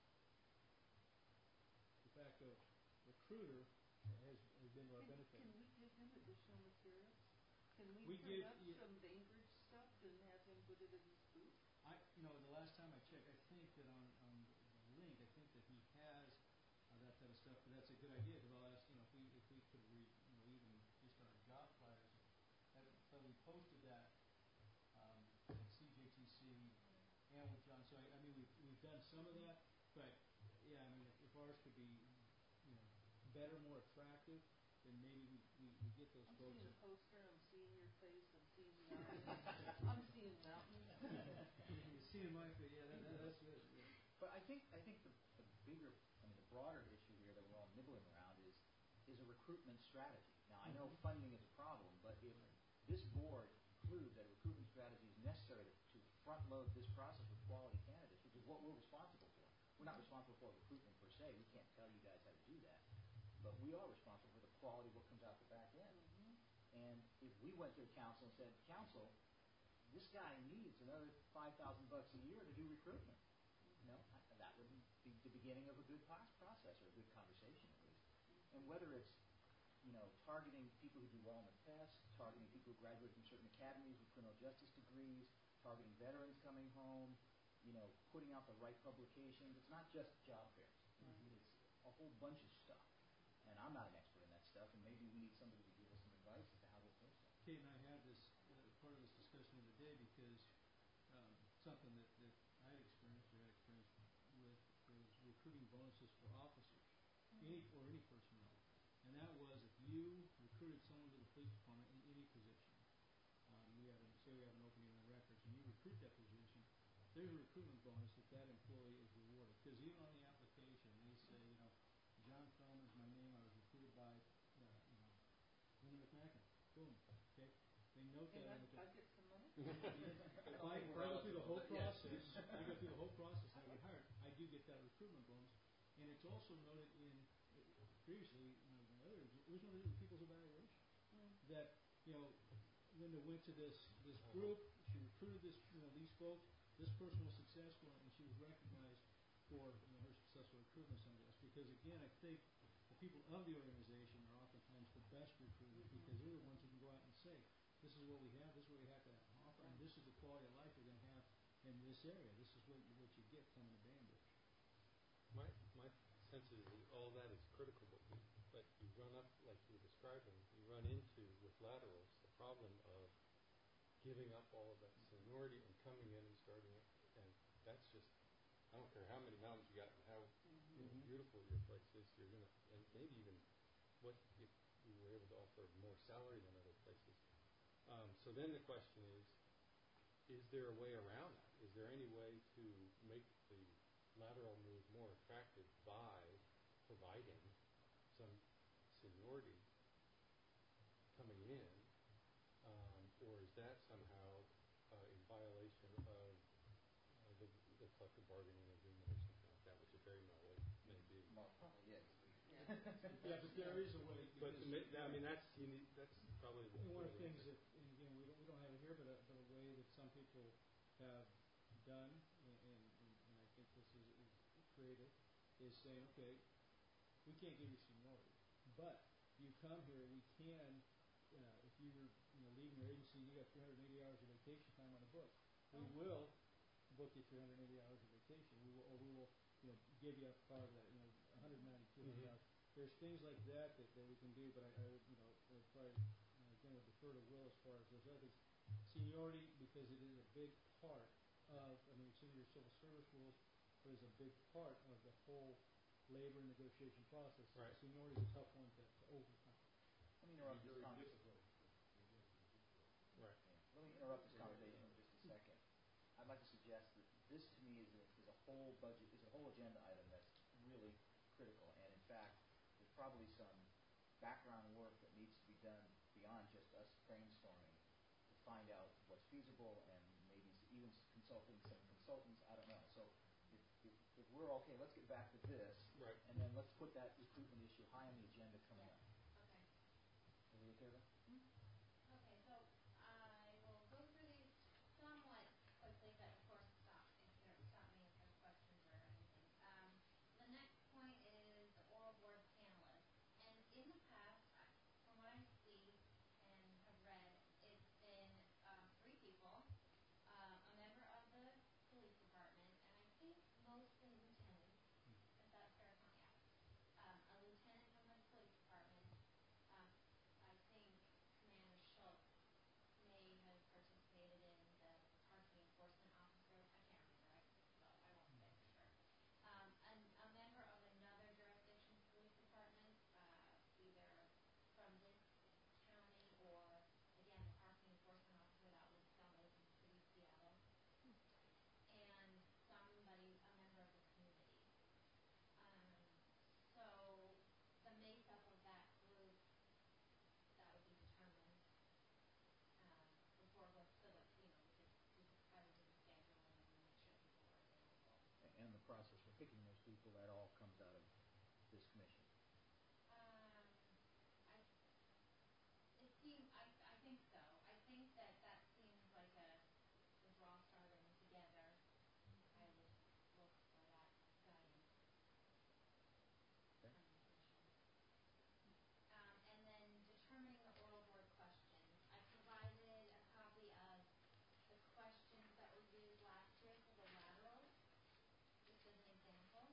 de facto recruiter that has, has been to our Can, benefit. can we give him additional materials? Can we, We print give- up yeah. some Bainbridge stuff and have him put it in his booth? I, you know, the last time I checked, I think that on, on the link, I think that he has uh, that type of stuff. But that's a good idea, because I'll ask, you know, if we if we could read, you know, even just on our job flyers. That, so we posted that um, at C J T C and with John. So I, I mean, we've we've done some of that, but yeah, I mean, if, if ours could be, you know, better, more attractive, then maybe we, we, we get those I'm folks. seeing in. a poster, I'm seeing your face, I'm seeing mountains, I'm seeing mountains. You see in my face, yeah, that, that, that's it. Yeah. But I think I think the, the bigger, I mean, the broader issue here that we're all nibbling around is is a recruitment strategy. Now, I know funding is a problem, but if this board concludes that a recruitment strategy is necessary to, to front load this process with quality candidates, which is what we're responsible for. We're not responsible for recruitment per se. We can't tell you guys how to do that, but we are responsible for the quality of what comes out the back end. Mm-hmm. And if we went to the council and said, council, this guy needs another five thousand bucks a year to do recruitment, you know, that would be the beginning of a good process, or a good conversation at least. And whether it's, you know, targeting people who do well on the test, targeting people who graduate from certain academies with criminal justice degrees, targeting veterans coming home, you know, putting out the right publications. It's not just job fairs. Right. It's a whole bunch of stuff. And I'm not an expert in that stuff, and maybe we need somebody to give us some advice as to how to approach that. Kate and I had this uh, part of this discussion the other day, because um, something that, that I had experienced or had experienced with was recruiting bonuses for officers, any or any personnel. And that was, if you recruited someone to the police department in any position, um, we have a, say we have an opening in the records, and you recruit that position, there's a recruitment bonus that that employee is rewarded. Because even on the application, they say, you know, John Fellman is my name. I was recruited by, uh, you know, Linda McMacken. Boom. Okay. They note And that. I, on the I get some money? If I, if I go through the whole process, I go through the whole process and I get hired, I do get that recruitment bonus. And it's also noted in, previously, you know, in other, it was noted in people's evaluation. Mm. That, you know, Linda went to this, this group, she recruited this, you know, these folks, this person was successful, and she was recognized for, you know, her successful recruitment on this. Because again, I think the people of the organization are oftentimes the best recruiters, Mm-hmm. because they're the ones who can go out and say, this is what we have, this is what we have to offer, and this is the quality of life you're going to have in this area. This is what you, what you get coming to Bainbridge. My my sense is that all that is critical, but you, but you run up, like you were describing, you run into, with laterals, the problem of giving up all of that seniority and coming in and starting it, and that's just, I don't care how many mountains you got and how you know, beautiful your place is, you're gonna, and maybe even what if you were able to offer more salary than other places. Um, so then the question is, is there a way around that? Is there any way to make the lateral move more attractive by providing some seniority coming in, um, or is that somehow uh, in violation bargaining agreement or something like that, which it very well may be. Well, probably is. Yeah. Yeah, but there is a way. But, because- ma- I mean, that's, you need, that's probably the. And one of the things that, and again, we don't, we don't have it here, but a, but a way that some people have done, and, and, and I think this is, is creative, is saying, okay, we can't give you seniority, but you come here, we can, uh, if you're, you know, leaving your agency, you got three hundred eighty hours of vacation time on the books, we Oh. will book you three hundred eighty hours of vacation, we will, or we will, you know, give you a part of that, you know, one hundred ninety, two hundred Mhm. hours. There's things like that that, that we can do, but I, I would, you know, I would probably, uh, again, would defer to Will as far as those other things. Seniority, because it is a big part of, I mean, it's in your civil service rules, but it's a big part of the whole labor negotiation process. Right. Seniority is a tough one to, to overcome. Let me interrupt this Very conversation. difficult. Right. Yeah. Let me interrupt this conversation for just a second. I'd like to suggest that this, to me, is a, is a whole budget, is a whole agenda item that's really critical. And in fact, there's probably some background work that needs to be done beyond just us brainstorming to find out what's feasible and maybe s- even s- consulting some consultants. I don't know. So if, if, if we're okay, let's get back to this. Right. And then let's put that recruitment issue high on the agenda coming Yeah. up. Okay. Are we okay with that? Okay, so I will go through these somewhat quickly, but of course, stop if there, stop me if there's questions or anything. Um, the next point is the oral board panelists. And in the past, I- from what I see and have read, it's been, um, three people, um, a member of the police department, and I think mostly lieutenants, if that's fair to count, yeah. Um, a lieutenant from the police department, um, I think Commander Schultz may have participated in the parking enforcement officer. I can't remember, I, so I won't say for sure. Um, an, a member of another jurisdiction's police department, uh, either from this county or, again, the parking enforcement officer, that was somebody from the city of Seattle. And somebody, a member of the community. Um, so the makeup of that group, that would be determined, um, before, what- so that, you know, we could, we could, I would do the scheduling and make sure people were available. A- And the process for picking those people, that all comes out of this commission. Um, I, it seems, I, I think so. I think that that seems like a, if we're all starting together, I would look for that guidance Okay. from the commission. Um, and then determining the oral board questions. I provided a copy of the questions that were used last year for the laterals, just as an example.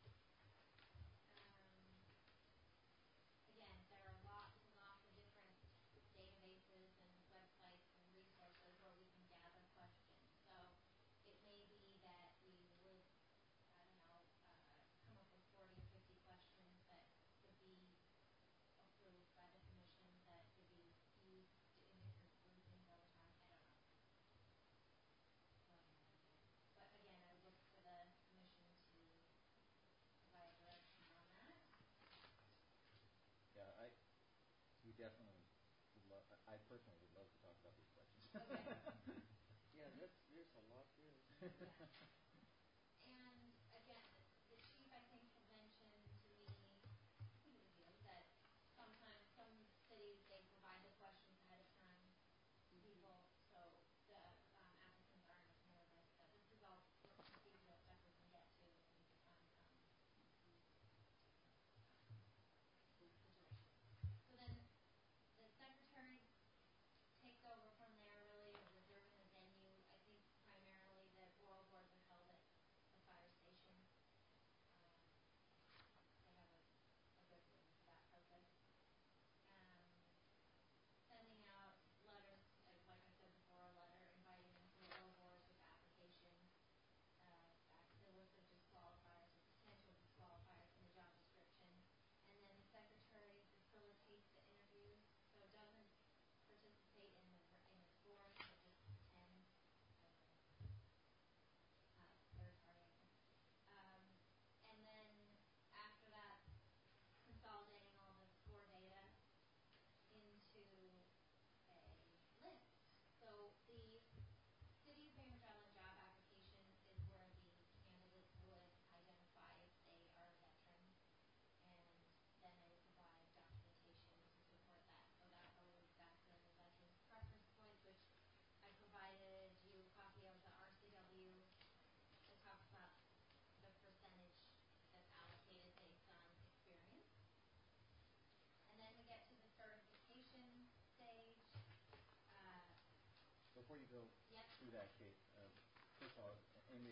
Um, again, there are lots and lots of different databases and websites and resources where we can gather questions. So it may be that we would, I don't know, uh, come up with forty or fifty questions that could be approved by the commission that could be used in different groupings over time. I don't know. We'll have no idea. But again, I would look for the commission to provide direction on that. Yeah, I, we definitely would love, I I personally would love to talk about these questions. Okay. Yeah, that's, there's a lot there. Yeah. And again, the chief, I think, had mentioned to me, I think it was you, that sometimes some cities, they provide the questions ahead of time to people, so the um, applicants aren't as nervous, but this is all sort of procedural stuff we can get to when the time comes. Um, the situation. So then, the secretary takes over from there, really, of reserving the venue. I think primarily the oral boards are held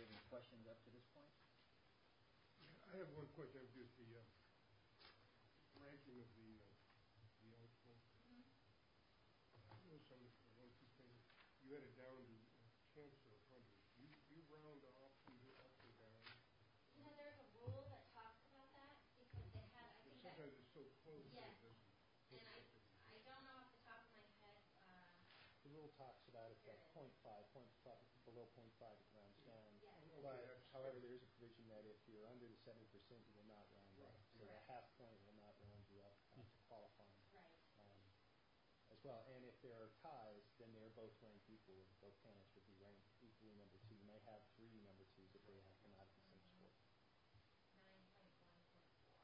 have any questions up to this point? I have one question, just the uh, ranking of the uh, the eligible. Mhm. I know some one two things. You had it down to uh, tens or hundreds. You you round off either up or down. You know, there's a rule that talks about that because they had, I think that, Sometimes it's so close that yes, it doesn't. and I, I don't know off the top of my head, uh, The rule talks about if Here at it is. point five, point five, below point five, it rounds down. yes. Okay, But, that's- however, there is a provision that if you're under the seventy percent, you will not round up. Right. So the Correct. half point will not round you up uh, to qualifying. Right. Um, as well, and if there are ties, then they're both ranked equally. Both candidates would be ranked equally number two. You might have three number twos if they have come out at the same score. Nine point one point four.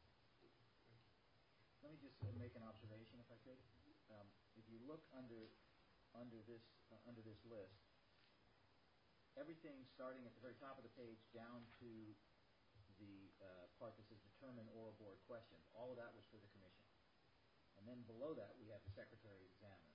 Let me just uh, make an observation, if I could. Um, if you look under under this uh, under this list, everything starting at the very top of the page down to the uh, part that says determine oral board questions, all of that was for the commission. And then below that, we have the secretary examiner.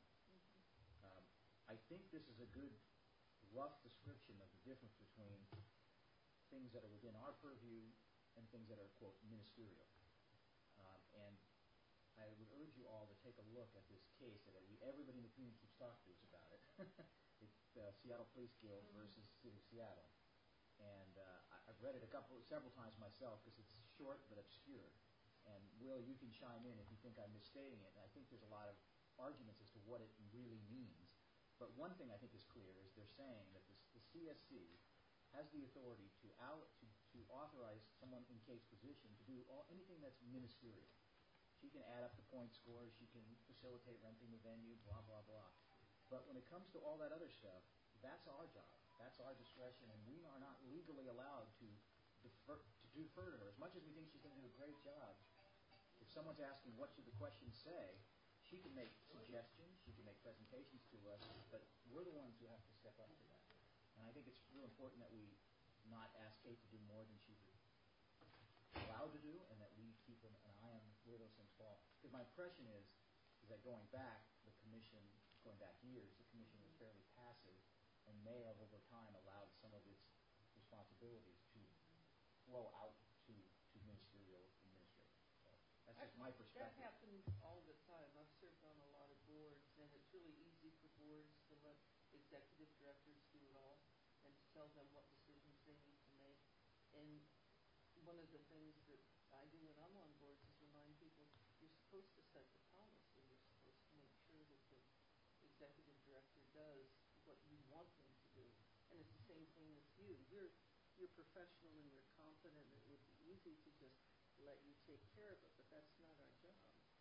Um, I think this is a good rough description of the difference between things that are within our purview and things that are, quote, ministerial. Um, and I would urge you all to take a look at this case that we, everybody in the community keeps talking to us about it. It's uh, Seattle Police Guild versus City of Seattle. And uh, I- I've read it a couple, several times myself because it's short but obscure. And Will, you can chime in if you think I'm misstating it. And I think there's a lot of arguments as to what it really means. But one thing I think is clear is they're saying that this, the C S C has the authority to, out, to to authorize someone in Kate's position to do all, anything that's ministerial. She can add up the point scores, she can facilitate renting the venue, blah, blah, blah. But when it comes to all that other stuff, that's our job. That's our discretion, and we are not legally allowed to defer to defer to her. As much as we think she's going to do a great job, if someone's asking what should the questions say, she can make suggestions, she can make presentations to us, but we're the ones who have to step up to that. And I think it's real important that we not ask Kate to do more than she's allowed to do, and that we keep an, an eye on where those things fall. Because my impression is, is that going back, the commission, going back years, the commission was fairly passive and may have over time allowed some of its responsibilities to flow out to, to ministerial administrators. So that's just my That perspective. happens all the time. I've served on a lot of boards, and it's really easy for boards to let executive directors do it all and to tell them what decisions they need to make. And one of the things that I do when I'm on boards is remind people, you're supposed to set the policy. You're supposed to make sure that the executive director does what you want them to do. And it's the same thing with you. You're you're professional and you're competent. It would be easy to just let you take care of it, but that's not our job.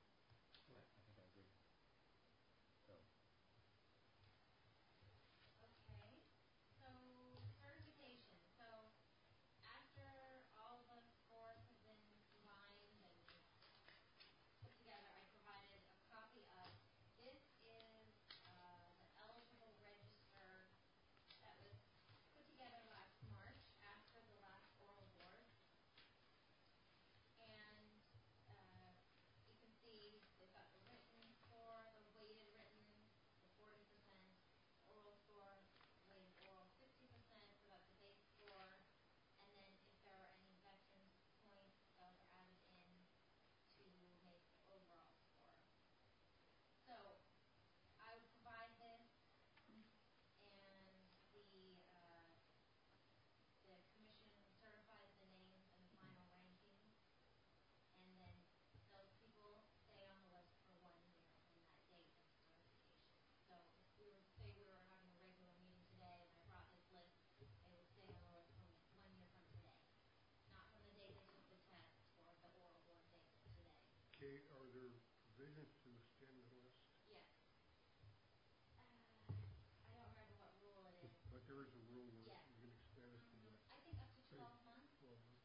I, I think I agree. So, Okay, so certification. So after all the scores have been combined and put together, I provided a copy of, this is uh, the eligible register that was put together last March after the last oral board. And uh, you can see they've got the written score, the weighted written, the forty percent, the oral score, weighted oral sixty percent, so that's the base score. And then if there are any veterans points, those are added in to make the overall score. So I would provide this, and the uh, the commission certifies the names and the final rankings, and then those people stay on the list for one year from that date of certification. So if we were, say we were having a regular meeting today and I brought this list, they would stay on the list from one year from today, not from the day they took the test or the oral board date of today. Kate, are there provisions to extend the list? Yes. Uh, I don't remember what rule it is. But there is a rule where Yes. you can extend it to Mhm. what? I think up to twelve months. Twelve months.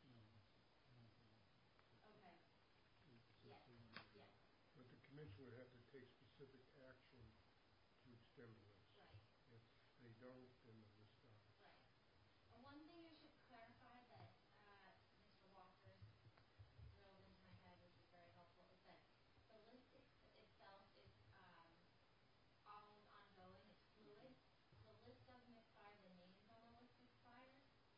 Okay. Yes, yes, But the commission would have to take specific action to extend the list. right, If they don't, then the list stops. right. Uh, One thing I should clarify that uh, Mister Walters drilled into my head, which is very helpful, is that the list ex- itself is um, always ongoing, it's fluid. The list doesn't expire, the names on the list expire.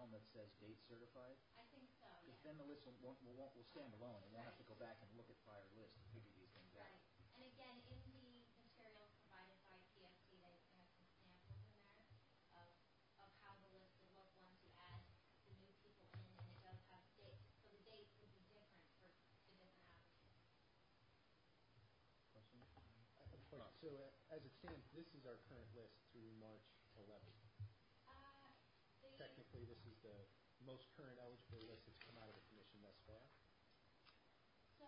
one that says date certified? I think so, Because yes. then the list will, won't, will, won't, will stand alone, and won't have to go back and look at prior lists to figure these things out. Right. And again, in the materials provided by P S T, they, they have some samples in there of, of how the list would look once you add the new people in, and it does have dates. So the dates would be different for the different applicants. Questions? I have a question. So uh, as it stands, this is our current list through March eleventh. Uh, the, Technically, this is the most current eligible list that's come out of the commission thus far. so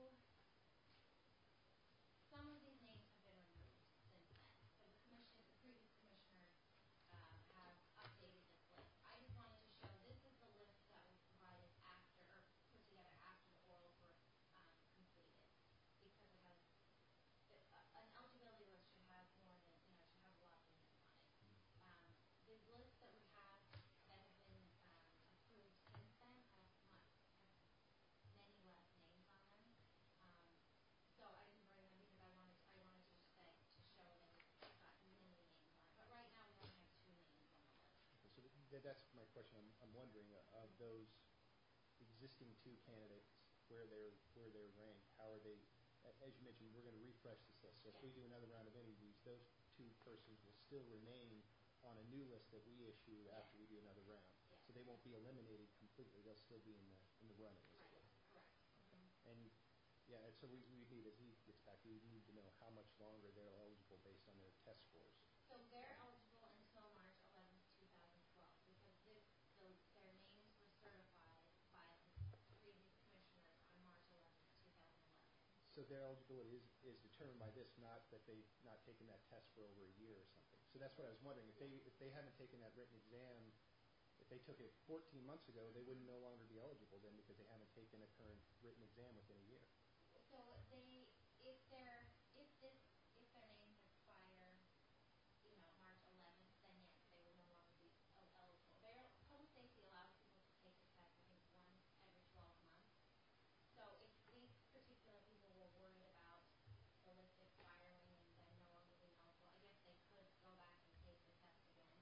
some of these names have been removed since then. So the commission, the previous commissioners um, have updated this list. I just wanted to show this is the list that was provided after, or put together after the orals were um, completed, because it has it, uh, an eligibility list should have more than you know should have a lot of names on it. Um, the list that we have that have been um, approved since then have much have many less names on them. Um, so I didn't bring them because I wanted to, I wanted to just say, to show that it's got many names on it. But right now we only have two names on the list. Okay, so th- that's my question. I'm, I'm wondering uh, of those existing two candidates, where they're where they're ranked. How are they? a- As you mentioned, we're going to refresh this list. So if we do another round of interviews, those two persons will still remain on a new list that we issue after we do another round. Yes. So they won't be eliminated completely. They'll still be in the in the running, as it Right, were. correct. Mhm. And yeah, and so we, we need, as he gets back, we need to know how much longer they're eligible based on their test scores. So they're eligible until March eleventh, two thousand twelve, because this, the, their names were certified by the previous commissioners on March eleventh, two thousand eleven. So their eligibility is, is determined by this, not that they've not taken that test for over a year or something. So that's what I was wondering. If they if they haven't taken that written exam, if they took it fourteen months ago, they wouldn't no longer be eligible then because they haven't taken a current written exam within a year. So they, if they're, if this, if their names expire, you know, March eleventh, then yes, they would no longer be el- eligible. Their public safety allows people to take the test, I think, once every twelve months. So if these particular people were worried about the list expiring and then no longer being eligible, I guess they could go back and take the test again.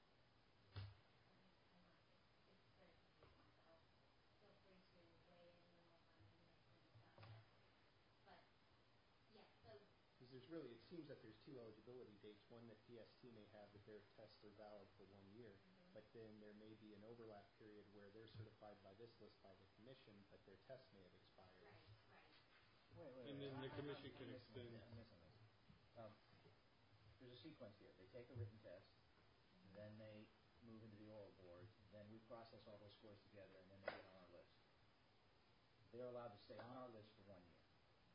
I'm I'm not, it's, it's very confusing, so feel free to weigh in when we're done and we can discuss it. But, yeah, so, Because there's really, it seems that there's two eligibility dates. One that P S T may have that their tests are valid for one year, Mhm. but then there may be an overlap period where they're certified by this list by the commission, but their tests may have expired. right, right. Wait, wait, And wait. then I- the I- commission I'm can missing extend- this. I'm missing this. Um, there's a sequence here. They take a written test, then they move into the oral boards, then we process all those scores together, and then they get on our list. They're allowed to stay on our list for one year.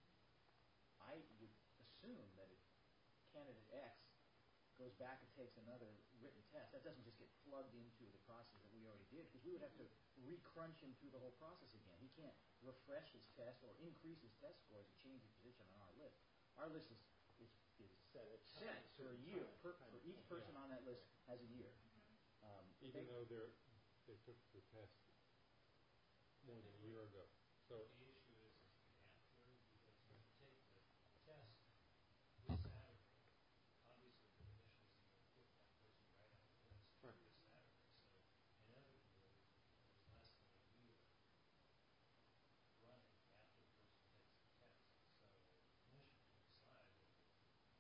I would assume that if candidate X goes back and takes another written test, that doesn't just get plugged into the process that we already did, because we would have to re-crunch him through the whole process again. He can't refresh his test or increase his test scores and change his position on our list. Our list is, is, is Set at set time, for a certain year. time, Per, time for of each point. person on that list has a year. Mhm. Um, Even they- though they're, they took the test more than a year ago. So, The issue is, is the gap period, because if you take the test this Saturday, obviously the commission isn't gonna put that person right on the list Right. this Saturday, so inevitably, there's less than a year running after the person takes the test. So the commission can decide whether to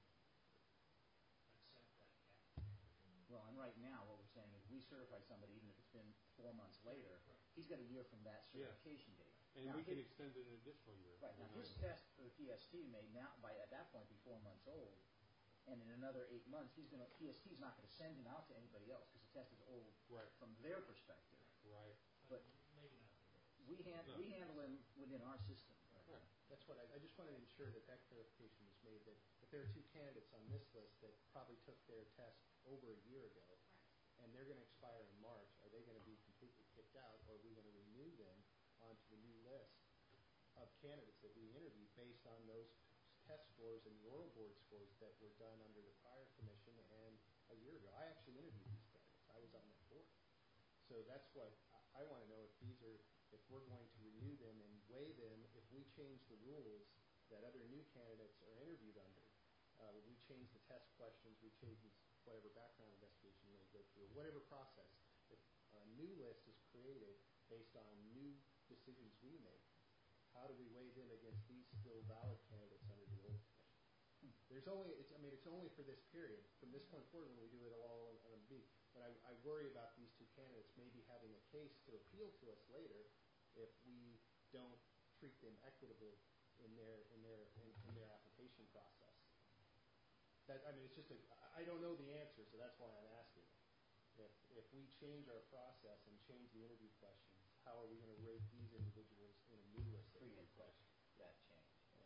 accept that gap period. Well, and right now, what we're saying is we certify somebody, even if it's been four months later, he's got a year from that Yeah. certification date. and Now, we can his- extend it an additional year. Right, now We're his not- test for the P S T may now, by, at that point, be four months old, and in another eight months, he's gonna, P S T's not gonna send him out to anybody else, because the test is old Right. from their perspective. Right. But maybe not the rest. we han, No. we handle him within our system. Right. That's what I, I just wanted to ensure that that clarification was made, that if there are two candidates on this list that probably took their test over a year ago, Right. and they're going to expire in March, are they going to be completely kicked out, or are we going to renew them onto the new list of candidates that we interviewed based on those test scores and the oral board scores that were done under the prior commission and a year ago? I actually interviewed these candidates. I was on that board. So that's what I, I want to know, if these are, if we're going to renew them and weigh them, if we change the rules that other new candidates are interviewed under. Uh, we change the test questions, we change whatever background investigation you may go through, whatever process. If a new list is created based on new decisions we make, how do we weigh them against these still valid candidates under the old commission? There's only, it's, I mean, it's only for this period. From this point forward, when we do it all on, on a B. But I, I worry about these two candidates maybe having a case to appeal to us later if we don't treat them equitably in their in their in, in their application process. That I mean, it's just a, I don't know the answer, so that's why I'm asking. If if we change our process and change the interview questions, how are we going to rate these individuals in a new list of Treated questions? that change. Yeah.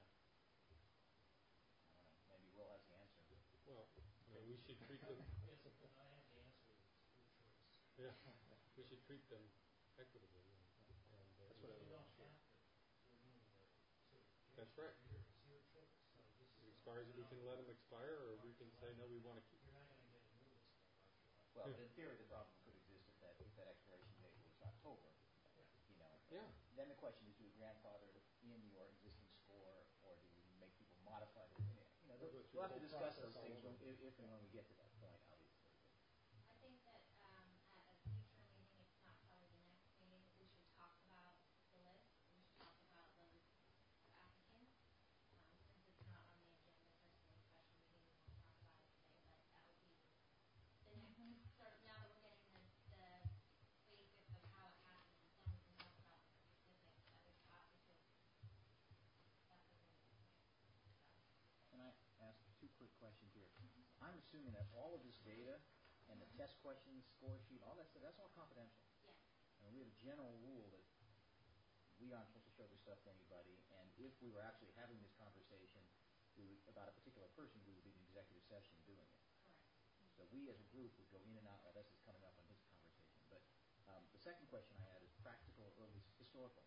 I don't know. Maybe Will has the answer. Well, I mean, we should treat them, Yes, and I have the answer, it's your choice. yeah, we should treat them equitably. And, and, uh, That's what I You would don't sure. have to renew their certification. That's right. It's your, it's your choice, so this is. Expires, we can let them expire, or we can say, no, we want to keep. You're not gonna get a new list by March July. Well, but in theory, the problem could exist if that, if that expiration date was October, Yeah. you know. Yeah. Then the question is, do we grandfather in your existing score, or do we make people modify it? You know, We'll go through we'll have the to whole discuss process those all things over. when, if, if and when we get to that point, obviously. But I think that um, at a future meeting, if not probably the next meeting, we should talk about the list. We should talk about those applicants. Um, since it's not on the agenda for today's special meeting, we won't talk about it today, but that would be the next, sort of now that we're getting the, the basics of how it happened, then we can talk about the specifics that we thought, because that's what we need to know. So, can I ask two quick questions here? I'm assuming that all of this data and the test questions, score sheet, all that stuff, that's all confidential. yes. And we have a general rule that we aren't supposed to show this stuff to anybody, and if we were actually having this conversation we would, about a particular person, we would be in executive session doing it. Correct. So we as a group would go in and out, well, this is coming up on his conversation. But um, the second question I had is practical or at least historical.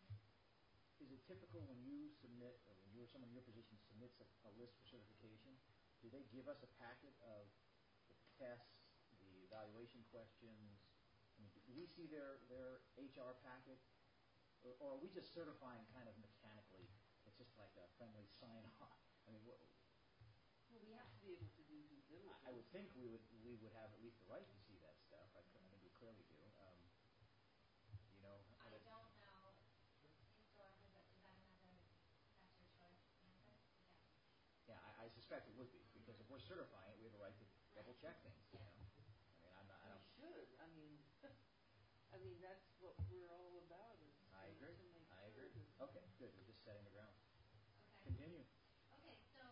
Is it typical when you submit, or when you or someone in your position submits a, a list for certification, do they give us a packet of the tests, the evaluation questions? I mean, do we see their, their H R packet? Or, or are we just certifying kind of mechanically? It's just like a friendly sign-off. I mean, what, Well, we have to be able to do due diligence. I would think we would we would have at least the right to see that stuff. I, I think we clearly do. Um, you know, I but- don't know historically, but is that another, that's your choice answer? Okay. Yeah, I, I suspect it would be because if we're certifying it, we have a right to double check things. You Yeah. know, I mean, I'm not. I We don't. should, I mean, I mean, that's what we're all about, is I to agree. to make I sure agree. that. Okay, good. We're just setting the ground. Okay. Continue. Okay, so,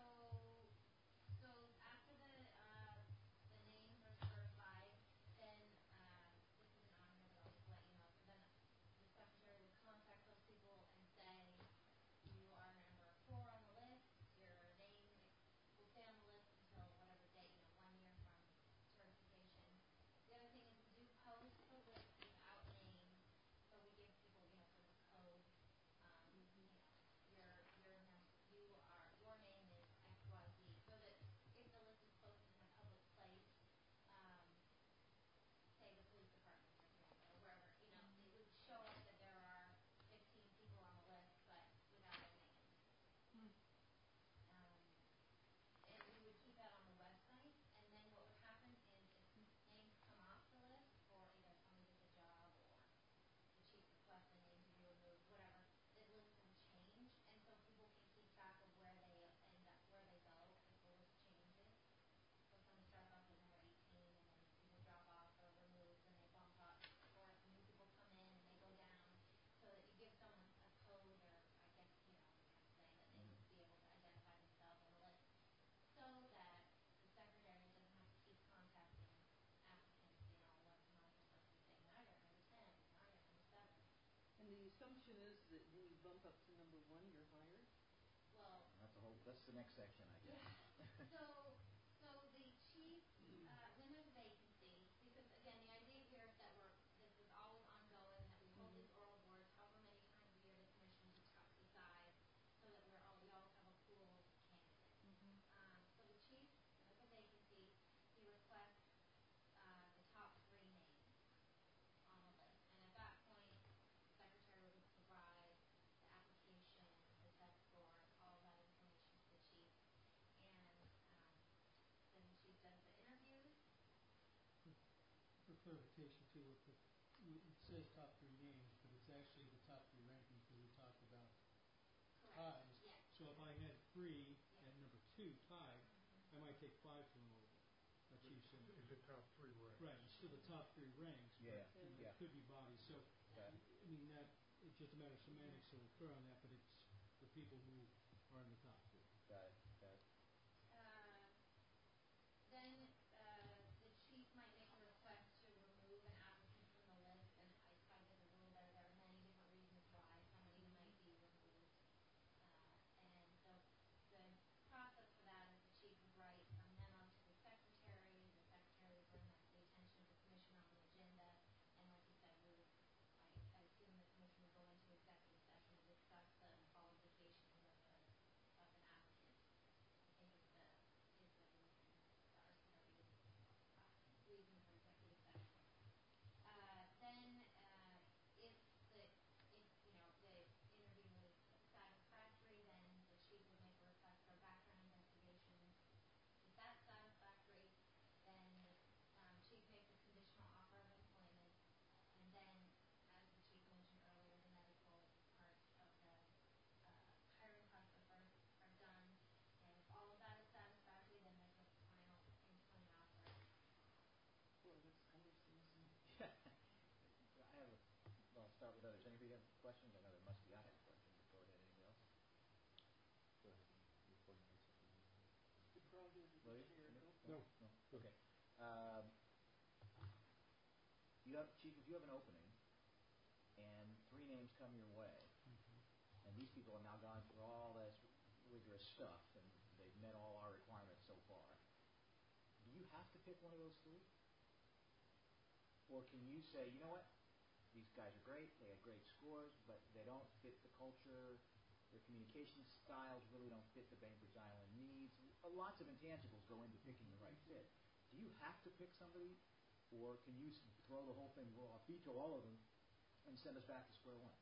so after the, uh, the names are certified, then, um, this isn't on here, but I'll just let you know, so then the secretary would contact those people and say, you are number four on the list, your name will stay on the list until whatever date, you know, one year from certification. The other thing is we do post the list without names, so we give people, you know, sort of a code, um, you know, your, your, num- you are, your name is X Y Z, so that if the list is posted in a public place, um, say the police department, for example, or wherever, you know, it would show us that there are fifteen people on the list, but without their names. Um, and we would keep that on the website, and then what would happen is if names come off the list, or either somebody gets a job, or the chief requests the name to be removed, whatever, the list will change, and so people can keep track of where they end up, where they go if the list changes. So somebody starts off with number eighteen, and then people drop off or removed, and they bump up, or if new people come in and they go down, so that you give someone a code, or I guess, you know, the kind of thing that they would be able to identify themselves on the list, so that the secretary doesn't have to keep contacting applicants, you know, once a month or something, saying, now you're at number ten, now you're at number seven. And the assumption is that when you bump up to number one, you're hired? Well, That's the whole. That's the next section, I guess. yeah, so, so the chief, uh, when there's a vacancy, because again, the idea here is that we're, this is always ongoing, that we hold these oral boards however many times a year the commission de- decides, so that we're all, we always have a pool of candidates. Um, so the chief, when there's a vacancy, he requests, uh, the top three names on the list, and at that point, the secretary would provide the application, the test scores, all that information to the chief, and, um, then the chief does the interviews. For clarification too, real quick, w- it says top three names, but it's actually the top three rankings because we talked about Correct, ties. yes, So if I had three yes. and number two tied, Mhm. I might take five to an over. A chief senator. Is it top three ranks? Right, it's still the top three ranks, but Yeah, you know, yeah. it could be bodies. So, Got it. I mean, that, it's just a matter of semantics, so we're clear on that, but it's the people who are in the top three. Got it, got it. Uh, Then, uh, the chief might make a request to remove an applicant from the list, and I try to get the rule there, there are many different reasons why somebody might be removed. Uh, and the, the process for that is the chief would write a memo to the secretary, the secretary would bring that to the attention of the commission on the agenda, and like you said, we would, I, I assume the commission would go into executive session to discuss the qualifications of a, of an applicant. I think is the, is the reason, or sorry, the, uh, reason for executive session. Uh, then, uh, if the, if, you know, the interview was satisfactory, then the chief would make a request for a background investigation. If that's satisfactory, then the, um, chief makes a conditional offer of employment, and then, as the chief mentioned earlier, the medical part of the, uh, hiring process are, are done. And if all of that is satisfactory, then there's a final employment offer. Boy, that's cumbersome, isn't it? Yeah. I have a, well, I'll start with others. Anybody have questions? I know there must be, I have questions. Go ahead, anybody else? Go ahead. Before you answer. Did Carl do the William? chair? No? No, okay. Um, you have, Chief, if you have an opening, and three names come your way, and these people have now gone through all this rigorous stuff, and they've met all our requirements so far, do you have to pick one of those three? Or can you say, you know what, these guys are great, they have great scores, but they don't fit the culture, their communication styles really don't fit the Bainbridge Island needs. Lots of intangibles go into picking the right fit. Do you have to pick somebody, or can you throw the whole thing raw, veto all of them, and send us back to square one?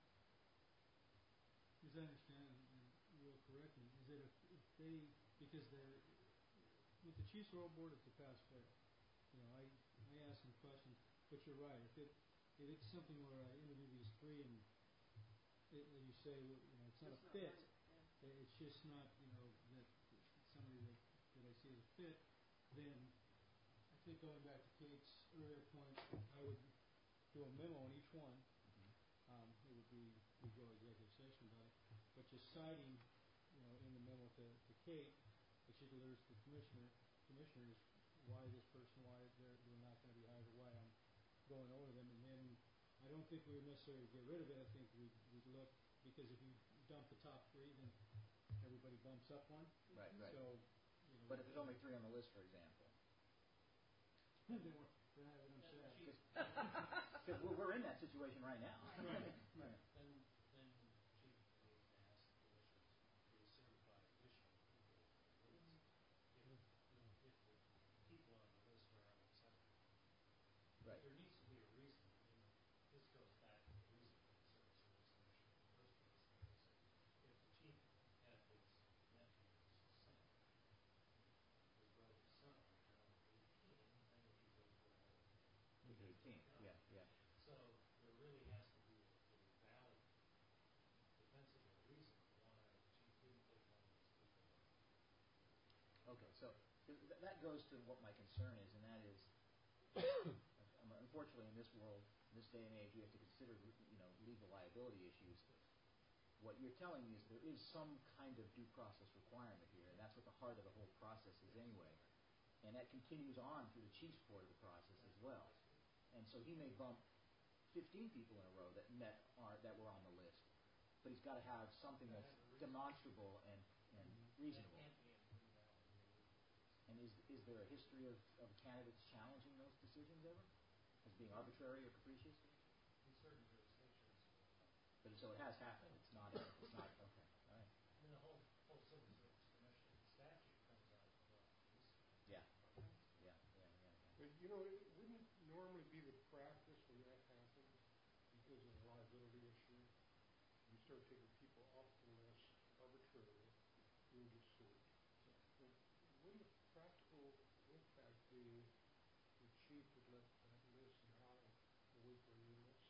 As I understand, and you'll correct me, is that if, if they, because they're, with the Chiefs Oral Board, it's a pass-fail. You know, I, I ask them questions, but you're right. If it, if it's something where I interview these three and it, and you say, well, you know, it's not Just a not fit, right, yeah. i- it's just not, you know, that it's somebody that, that I see as a fit, then I think going back to Kate's earlier point, I would do a memo on each one. Um, it would be, we go executive session about it, but just citing, you know, in the memo to, to Kate, that she delivers to the commissioner, commissioners, why this person, why they're, they're not gonna be hired, or why I'm going over them, and then I don't think we would necessarily get rid of it. I think we'd, we'd look, because if you dump the top three, then everybody bumps up one. Right, right. So, you know. But if there's only three on the list, for example. Then we're, then I, then I'm Yeah, sad. chief. Because we're, we're in that situation right now. Right, right. Then, then chief may need to ask the commission to recertify additional people to the list. If, if the people on the list are unacceptable. Right. There needs to be a reason. I mean, this goes back to the reason for the civil service commission in the first place. There is, if the chief had his nephew's son, his brother's son, down at eighteen, then he could go for another. With eighteen, yeah, yeah. So there really has to be a, a valid, defensible reason why the chief didn't take one of these people. Okay, so th- th- that goes to what my concern is, and that is, um, unfortunately, in this world, in this day and age, you have to consider, you know, legal liability issues. What you're telling me is there is some kind of due process requirement here, and that's what the heart of the whole process is anyway. And that continues on through the chief's part of the process as well. And so he may bump fifteen people in a row that met are that were on the list, but he's got to have something Gotta that's have a reason. demonstrable and, and reasonable. That can't be an invalid reason. And is is there a history of, of candidates challenging those decisions ever as being arbitrary or capricious? In certain jurisdictions, uh, But so it has happened. It's not. It's not. Okay. All right. I mean, the whole, whole civil service commission statute comes out of what, this. Yeah. Yeah. Yeah. Yeah. Yeah. But, you know, it wouldn't normally be the practice when that happens, because of a liability issue, you start taking people off the list arbitrarily, you'll get sued. But wouldn't the practical impact be the chief would let that list die and wait for a new list?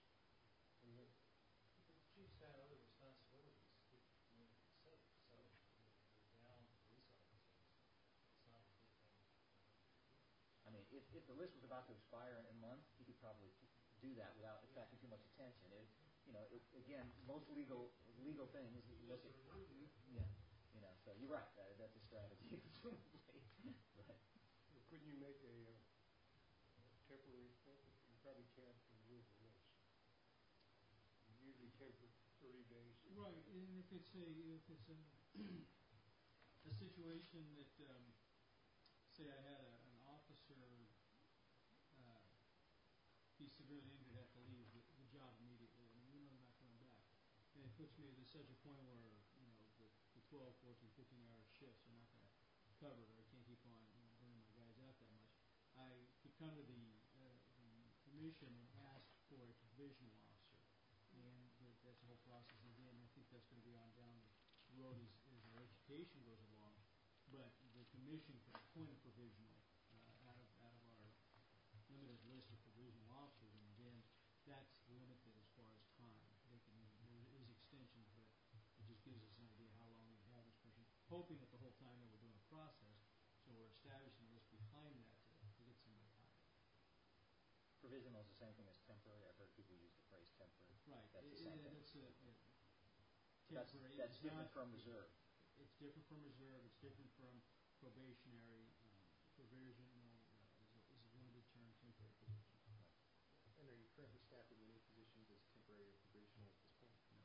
if the list was about to expire in a month, he could probably do that without attracting too much attention. It, you know, it, again, most legal legal things. Look at, yeah, you know. So you're right. Uh, that's a strategy, presumably. Right. Well, couldn't you make a, uh, a temporary? You probably can't remove the list. You usually can for thirty days. Right, and if it's a if it's a a situation that um, say I had a, an officer uh, be severely injured, have to leave the, the job immediately, and we know they're not coming back, and it puts me to such a point where you know the, the twelve, fourteen, fifteen hour shifts are not going to cover it, or I can't keep on you know, burning my guys out that much. I could come to the uh, the commission and ask for a provisional officer, and that, that's the whole process. And again, I think that's going to be on down the road as, as our education goes along. But the commission can appoint a provisional uh, out of out of our limited list of provisional officers, and again, that's limited as far as time. They can there is extensions, but it just gives us an idea how long we have this person. Hoping that the whole time that we're doing the process, so we're establishing this behind that to, to get somebody hired. Provisional is the same thing as temporary. I've heard people use the phrase temporary. Right. That's it, the same it, thing. It's a, it, That's, temporary. that's It's different not, from reserve. It's different from reserve. It's different from probationary. Um, provisional uh, is, a, is a limited term temporary position. And are you currently staffing any positions as temporary or probational at this point? No.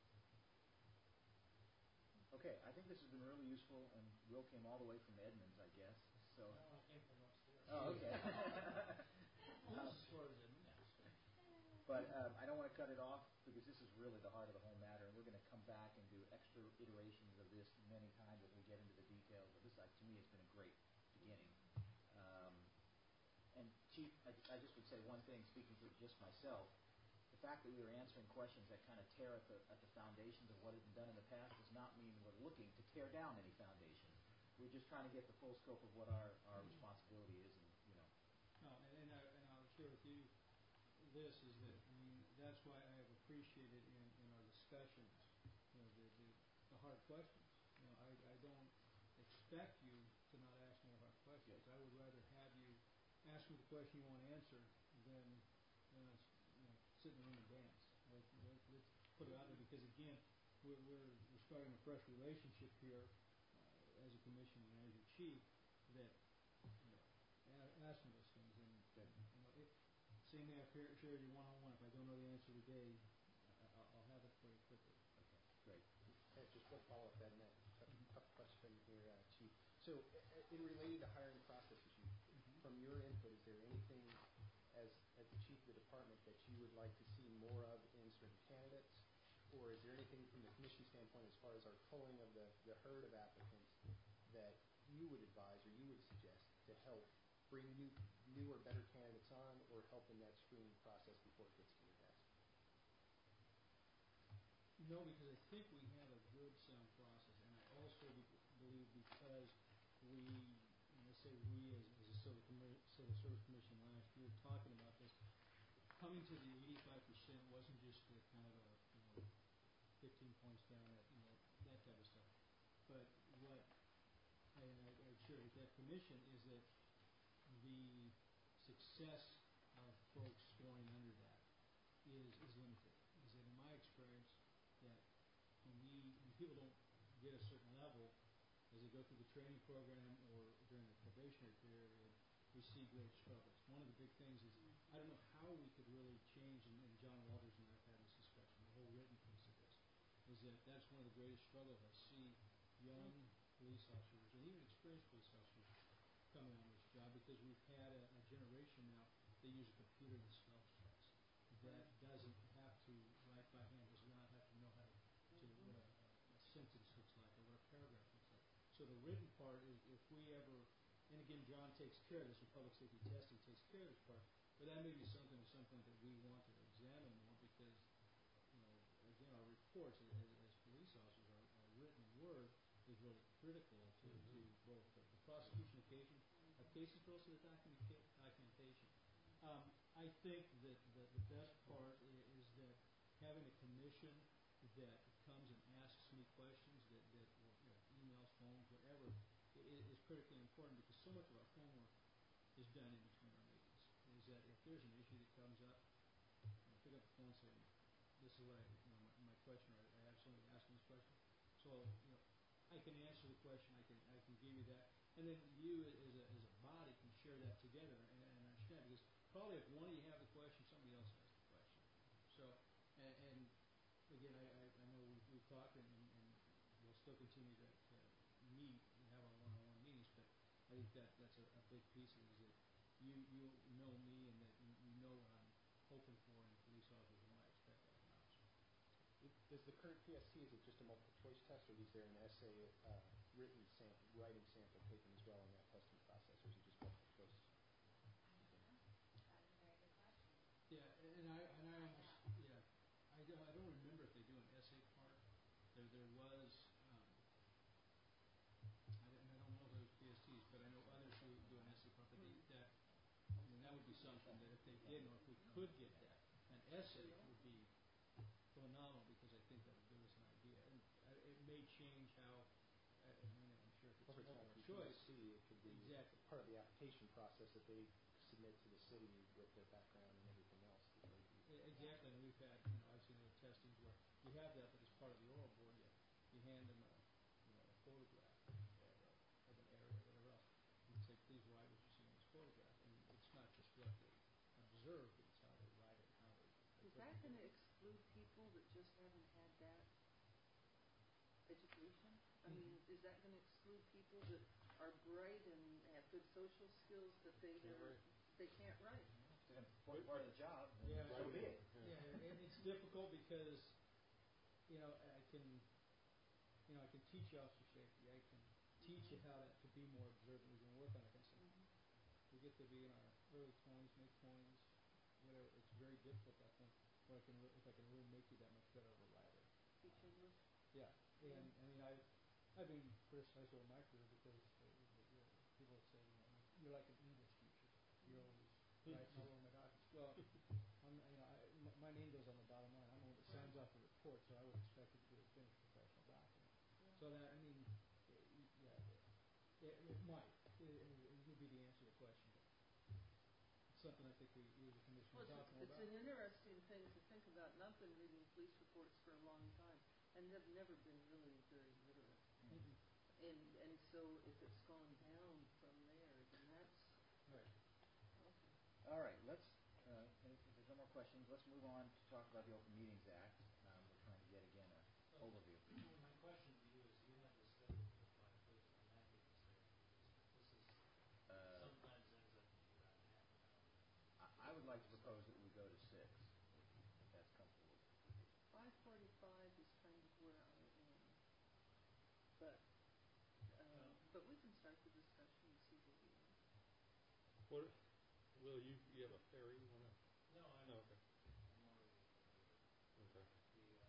Okay, I think this has been really useful, and Will came all the way from Edmonds, I guess. So. No, I came from upstairs. Oh, okay. Well, as far as Edmonds. But um, I don't want to cut it off because this is really the heart of the whole matter, and we're going to come back and do extra iterations of this many times as we get into the details. But this, uh, to me, has been a great beginning. Um, and Chief, I, I just would say one thing, speaking for just myself. The fact that we are answering questions that kind of tear at the at the foundations of what has been done in the past does not mean we're looking to tear down any foundation. We're just trying to get the full scope of what our, our responsibility is, and you know. No, and, and, I, and I'll share with you this is that I mean that's why I have appreciated in, in our discussions, you know, the, the, the hard questions. You know, I, I don't expect you to not ask more hard questions. I would rather have you ask me the question you want answered than uh, you know sit in the room and dance. Let, let, let's put it out there because again, we're we're, we're starting a fresh relationship here uh, as a commission and as your chief that you know ask me those things and Good. you know it. Same thing I've shared you one-on-one. If I don't know the answer today, I'll, I'll have it for you quickly. Okay, great. Uh, just one follow-up then, that tough, tough question here, uh, Chief. So, uh, in relating to hiring processes, you, Mm-hmm. from your input, is there anything as as the chief of the department that you would like to see more of in certain candidates, or is there anything from the commission standpoint as far as our culling of the the herd of applicants that you would advise or you would suggest to help bring new, new or better candidates on, or help in that screening process before it gets to your desk? No, because I think we have a good, sound process, and I also be, believe because we, and I say we as, as a civil, commi- civil service commission last year talking about this, coming to the eighty-five percent wasn't just the kind of a you know fifteen points down, that you know that type of stuff, but what I, and I, I share with that commission is that the success of folks scoring under that is, is limited. Is that in my experience that when we when people don't get a certain level as they go through the training program or during the probationary period, we see great struggles. One of the big things is I don't know how we could really change, and, and John Walters and I have had this discussion, the whole written piece of this, is that that's one of the greatest struggles I see young police officers and even experienced police officers coming on this job, because we've had a, a generation now that use a computer that spells checks. That doesn't have to write by hand, does not have to know how to, to what a, a sentence looks like or what a paragraph looks like. So the written part is, if we ever, and again, John takes care of this with public safety testing, takes care of this part, but that may be something something that we want to examine more, because, you know, again, our reports as, as police officers, our, our written word is really critical to, mm-hmm. to both the, the prosecution occasion of cases, but also the document, documentation. Um, I think that the, the best part is, is that having a commission that comes and asks me questions, that, that or, you know, emails, phones, whatever, is, is critically important, because so much of our homework is done in between our that if there's an issue that comes up, you know, pick up the phone and say, this is what I, you know, my, my question, or I have somebody asking this question. So, you know, I can answer the question, I can, I can give you that, and then you as a, as a body can share that together and, and understand, because probably if one of you have the question, somebody else has the question. So, and, and again, I, I, I know we've, we've talked and, and, and we'll still continue to, to meet and have our one-on-one meetings, but I think that that's a, a big piece of it, is that you, you know me and that you, you know what I'm hoping for in police officers and what I expect out of them. So. It- Does the current P S T, is it just a multiple choice test, or is there an essay, uh, written sample, writing sample taken as well in that testing process, or is it just multiple choice? I don't know. That is a very good question. Yeah, and I, and I almost, yeah, I don't, I don't remember if they do an essay part. There, there was, um, I don't, and I don't know if it was P S Ts, but I know others who do an essay part, but they, that, I mean, that would be something that if they did, or if we could get that, an essay would be phenomenal, because I think that would give us an idea. And uh, it may change how, I, I mean, I'm sure if it's Or if it's not multiple through choice. P S C, it could be Exactly. part of the application process that they submit to the city with their background and everything else. that they do. E- Exactly, and we've had, you know, I've seen other testings where you have that, but as part of the oral board, you, you hand them a, you know, a photograph uh, of an area, or whatever else, and say, please write what you see in this photograph, and it's not just what they observe, but it's how they write it, how they. Is that gonna exclude people that just haven't had that education? I mean, Mhm. is that gonna exclude people that are bright and have good social skills, but they Can't never, write. they can't write? It's an important part of the job, and Yeah, so be it. Yeah, and it's difficult because, you know, I can, you know, I can teach you officer safety. I can teach you how to, to be more observant. We can work on that kind of stuff. We get to be in our early twenties, mid twenties, whatever. It's very difficult at that point. Where I can, re- if I can really make you that much better of a writer. Teach English? Yeah, and I mean, I, I've been criticized over my career because uh, you know, people say, you know, you're like an English teacher. You're always writing all over my documents. Well, I'm, you know, I, m- my name goes on the bottom line. I'm the one that signs off the report, so I would expect it to be a finished professional document. So that, I mean, y- y- yeah, it, it might. It, it, it would be the answer to the question, but it's something I think we, we as a commission Well, will talk it's, more it's about. an interesting thing to think about, and I've been reading police reports for a long time, and they've never been really very literate. Mhm. And, and so if it's gone down from there, then that's, Right. okay. All right, let's, uh, and if there's no more questions, let's move on to talk about the Open Meetings Act. Um, we're trying to get, again, a So, overview. My question to you is, you have this scheduled for five thirty, I'm happy to stay for this, but this is, Uh, sometimes ends up being about half an hour. I, I would like to propose that we go to six, if that's comfortable with you. Five forty-five is kind of where I am. But, um, but we can start the discussion and see where we are. What, Will, you, you have a ferry you wanna, No, I'm, no, okay, I'm already familiar. okay. The, um,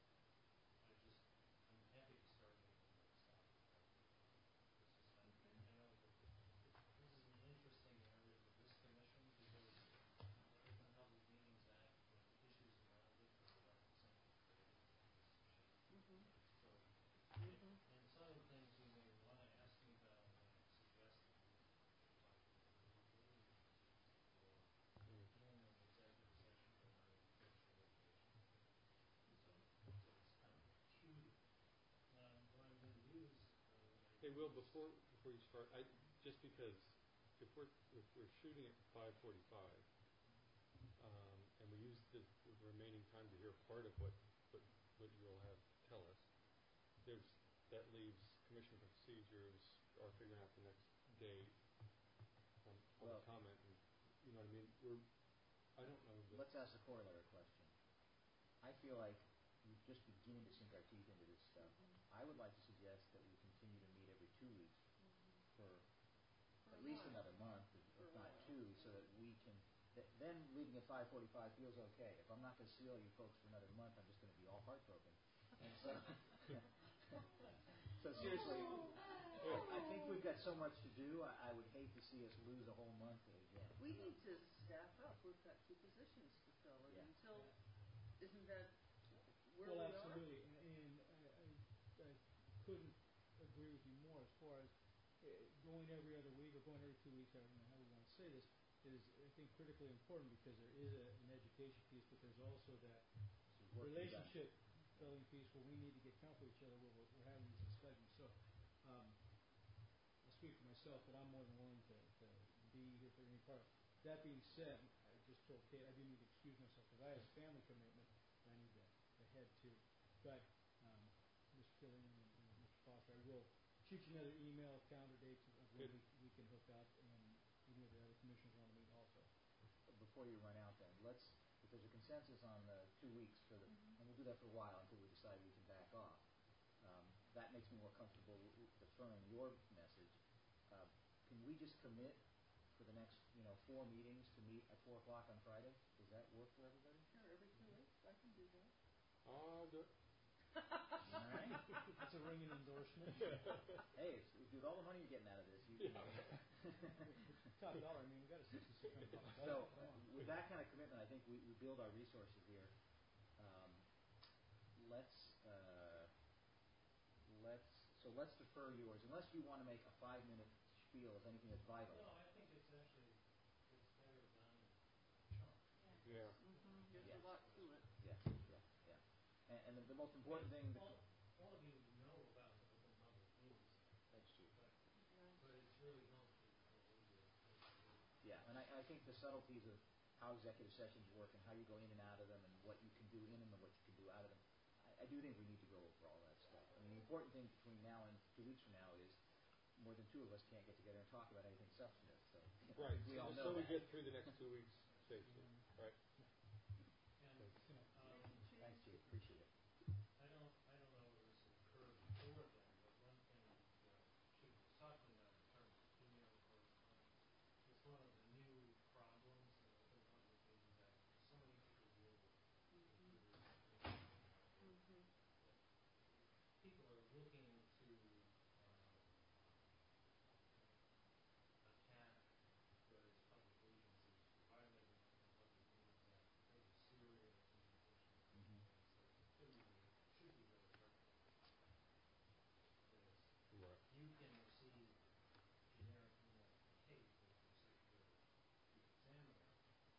I just, I'm happy to start anything but stop at five forty-five. This is, I, I know that this is an interesting area for this commission because the Open Public Meetings Act and the issues around it are represented today in this chamber. Mm-hmm. So, Mm-hmm. and some of the things you may want to ask me about, I'm going to suggest that we talk individually or Mm. in an executive session, but not in official litigation. So, so it's kind of two. Um, what I'm going to do is, uh, when I. Hey, Will, do this- before, before you start, I, just because if we're, if we're shooting at five forty-five, um, and we use the, the remaining time to hear part of what, what, what you'll have to tell us, there's, that leaves commission procedures are figuring out the next date, um, public Well- comment, and, you know what I mean, we're, I don't know that. Let's ask a corollary question. I feel like we're just beginning to sink our teeth into this stuff. I would like to suggest that we continue to meet every two weeks for For at a least while. another month, if For if a not while. two, so that we can, th- then leaving at five forty-five feels okay. If I'm not gonna see all you folks for another month, I'm just gonna be all heartbroken. And so, so seriously, I, I think we've got so much to do, I, I would hate to see us lose a whole month again. We need to staff up. We've got two positions to fill, and Yeah. until, isn't that where Well, we are? absolutely, and, and I, I, I couldn't agree with you more as far as uh, going every other week or going every two weeks, I don't know how we want to say this, is, I think, critically important because there is a, an education piece, but there's also that So work to be done. relationship building piece where we need to get comfortable with each other where we're, we're having these discussions. So, um, I'll speak for myself, but I'm more than willing to, to be here for any part. That being said, I just told Kate I do need to excuse myself because I have a family commitment that I need to, to head to. But, um, Mister Killian and, and Mister Foster, I will shoot you another email, calendar dates of, of when we, we can hook up, and any of the other commissioners want to meet also. Before you run out then, let's, if there's a consensus on the two weeks for the, Mhm. and we'll do that for a while until we decide we can back off. Um, that makes me more comfortable w- w- deferring your message. Uh, can we just commit for the next, you know, four meetings to meet at four o'clock on Friday? Does that work for everybody? Sure, every two weeks, I can do that. I'll do it. All right. That's a ringing endorsement. Hey, if, if with all the money you're getting out of this, you can. Top dollar, I mean, we got a sixty-six hundred dollar budget. So, Come on. with that kind of commitment, I think we, we build our resources here. Um, let's, uh, let's, so let's defer yours, unless you want to make a five-minute spiel of anything that's vital. No, I think it's actually, it's better done in chunks. Yeah. Mm-hmm, there's Yes. a lot to it. Yeah, yeah, yeah. And, and the, the most important thing, that, All, all of you know about the open public meetings, that's true. but, Yeah. but it's really helpful for all of you. Yeah, and I, I think the subtleties of how executive sessions work and how you go in and out of them and what you can do in them and what you can do out of them, I, I do think we need to go over all that stuff. I mean, the important thing between now and two weeks from now is more than two of us can't get together and talk about anything substantive. So you know, Right. we So, all so know we that. get through the next two weeks safely. Right. And, um, Thanks, Chief. Appreciate it. I don't, I don't know if this occurred before then, but one thing that Chief was talking about in terms of email correspondence is one of the new problems in Open Public Meetings Act. So many people deal with computers and things Mm-hmm. that people are looking to um, attack various public agencies for violating Open Public Meetings Act because of serial communication and Mhm. things that should be very, should be very careful. Because Right. you can receive generic email from Kate with your secretary to examine it,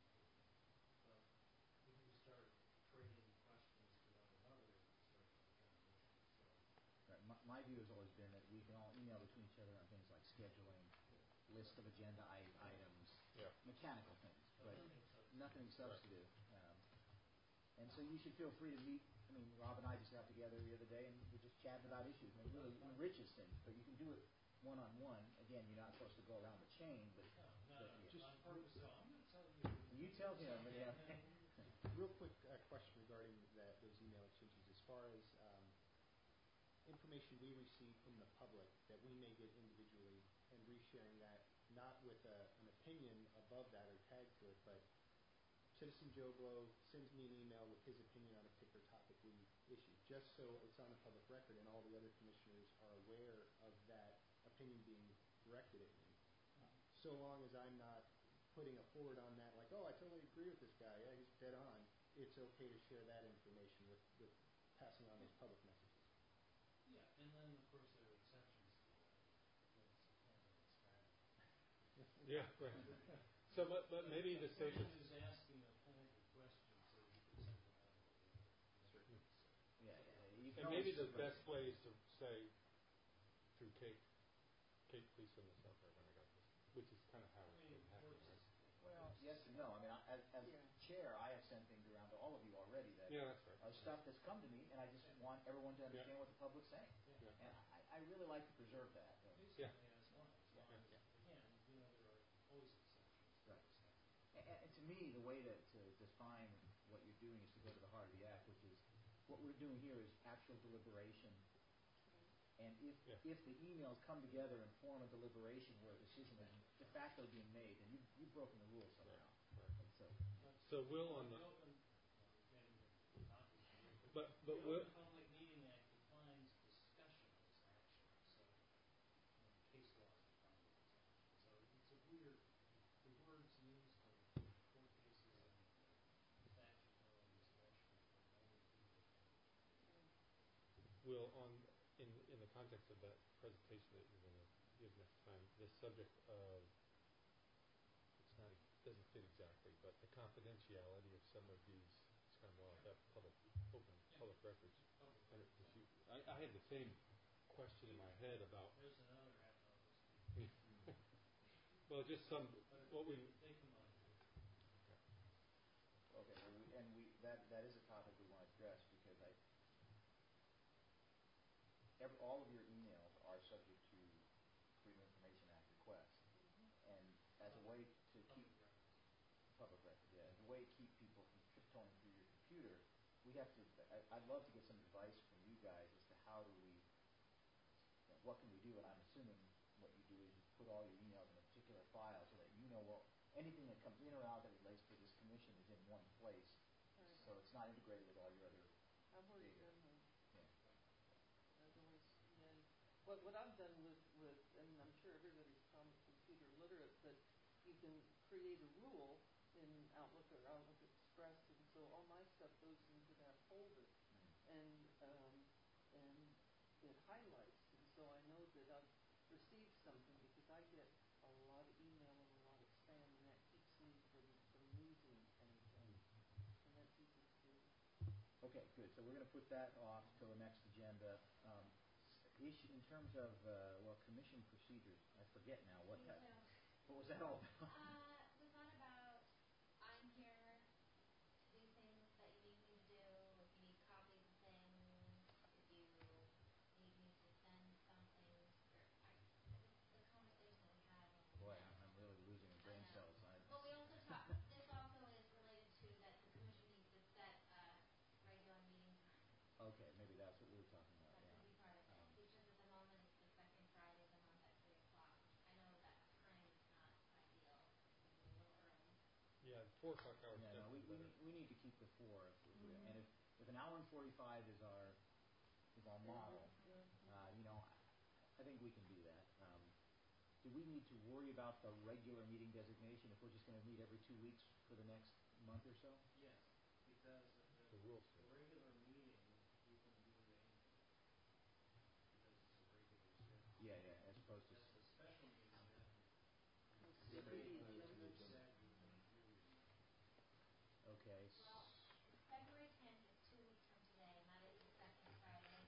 but if you start trading questions to one another, it starts to become an issue. So, Right. My, my view has always been that we can all email between each other on things like scheduling, list of agenda I- items, Yeah. mechanical things, but nothing substantive. nothing substantive. Um, and so you should feel free to meet. I mean, Rob and I just got together the other day and we're just chatting about issues, and it really enriches things. But you can do it one on one. Again, you're not supposed to go around the chain, but No, no, but no, yeah. just on purpose, so I'm gonna tell you. You tell him, yeah. Real quick uh, question regarding that, those email exchanges. As far as um, information we receive from the public that we may get individually and resharing that, not with a, an opinion above that or tagged to it, but Citizen Joe Blow sends me an email with his opinion on a particular topic we issue, just so it's on the public record and all the other commissioners are aware of that opinion being directed at me. So long as I'm not putting a forward on that, like, oh, I totally agree with this guy, yeah, he's dead on, it's okay to share that information with, with passing on those public messages. Yeah, and then, of course, there are exceptions to that, when it's a candidate strategy. Yeah. Right. So, but but maybe the Someone safest. who's asking a pointed question, so you can send it out to the other commissioners. Yeah, yeah. You can And maybe always- the best way is to say through Kate, Kate, please send this out there when I got this, which is kind of how I it's mean, been happening, works. right? Well, yes and no. I mean, I, as, as Yeah. chair, I have sent things around to all of you already that Yeah, that's right. are stuff that's come to me, and I just want everyone to understand Yeah. what the public's saying. Yeah. And I, I really like to preserve that. uh, It Yeah. certainly has one, as long as, again, you know, there are always exceptions to Right. this thing. And, and to me, the way to, to define what you're doing is to go to the heart of the act, which is what we're doing here is actual deliberation. And if Yeah. if the emails come together and form a deliberation where a decision is de facto being made, then you you've broken the rules somehow. Right, right. And so, So we'll on the, The open, well, we can't even talk about it, but the but we'll. Open Public Meeting Act defines discussion as action, so, and case law defines it as action. So it's a weird, the words used in court cases and statutory discussion are very weird. Will on in in the context of that presentation that you're going to give next time, the subject of it's not doesn't fit exactly, but the confidentiality of some of these, it's kind of well, have public, open, public records. Public And it- records. if you- I, I had the same question in my head about, There's another half hour. well, just some, But what we, they come on. Okay, well, we- and we, that, that is a topic we want to address, because I, every, all of your emails are subject to Freedom of Information Act requests. And as a way to keep, Public records. public record, yeah, as a way to keep people from tiptoeing through your computer, we have to, I, I'd love to get some advice from you guys as to how do we, you know, what can we do? And I'm assuming what you do is you put all your emails in a particular file so that you know, well, anything that comes in or out that relates to this commission is in one place. Right. So it's not integrated with all your other I've already data. done that. Yeah. I've always, and what, what I've done with, with, and I'm sure everybody's com- computer literate, but you can create a rule in Outlook or Outlook Express, and so all my stuff goes into that folder. And, um, and it highlights, and so I know that I've received something, because I get a lot of email and a lot of spam, and that keeps me from, from losing anything. And that's easy to do. Okay, good. So we're going to put that off till the next agenda. Um, s- issue in terms of uh, well, commission procedures. I forget now what Me that. too. What was that all about? Uh, we thought about, I'm here to do things that you need me to do, if you need copies of things, if you need me to send something, or, I, the conversation that we had when we Boy, met. I'm I'm really losing I brain know. cells. I, But we also talked, this also is related to that the commission needs to set a regular meeting time. okay, maybe that's what we were talking about. That Yeah. could be part of it, Um, because at the moment it's the second Friday of the month at three o'clock. I know that time is not ideal, it's a little early. yeah, four o'clock hours yeah, no, we, definitely we, better. need, we need to keep the four. If, if we, Mhm. and if, if an hour and forty-five is our is our model, Yeah. uh, you know, I, I think we can do that. Um, do we need to worry about the regular meeting designation if we're just going to meet every two weeks for the next month or so? Yes, because the, The rules. the regular meeting, you can do anything. Because it's a regular schedule. Yeah, yeah, as opposed to. As a special meeting, then Let's you see say the what agenda. you said you're gonna do. Okay. Well, February tenth is two weeks from today, and that is the second Friday.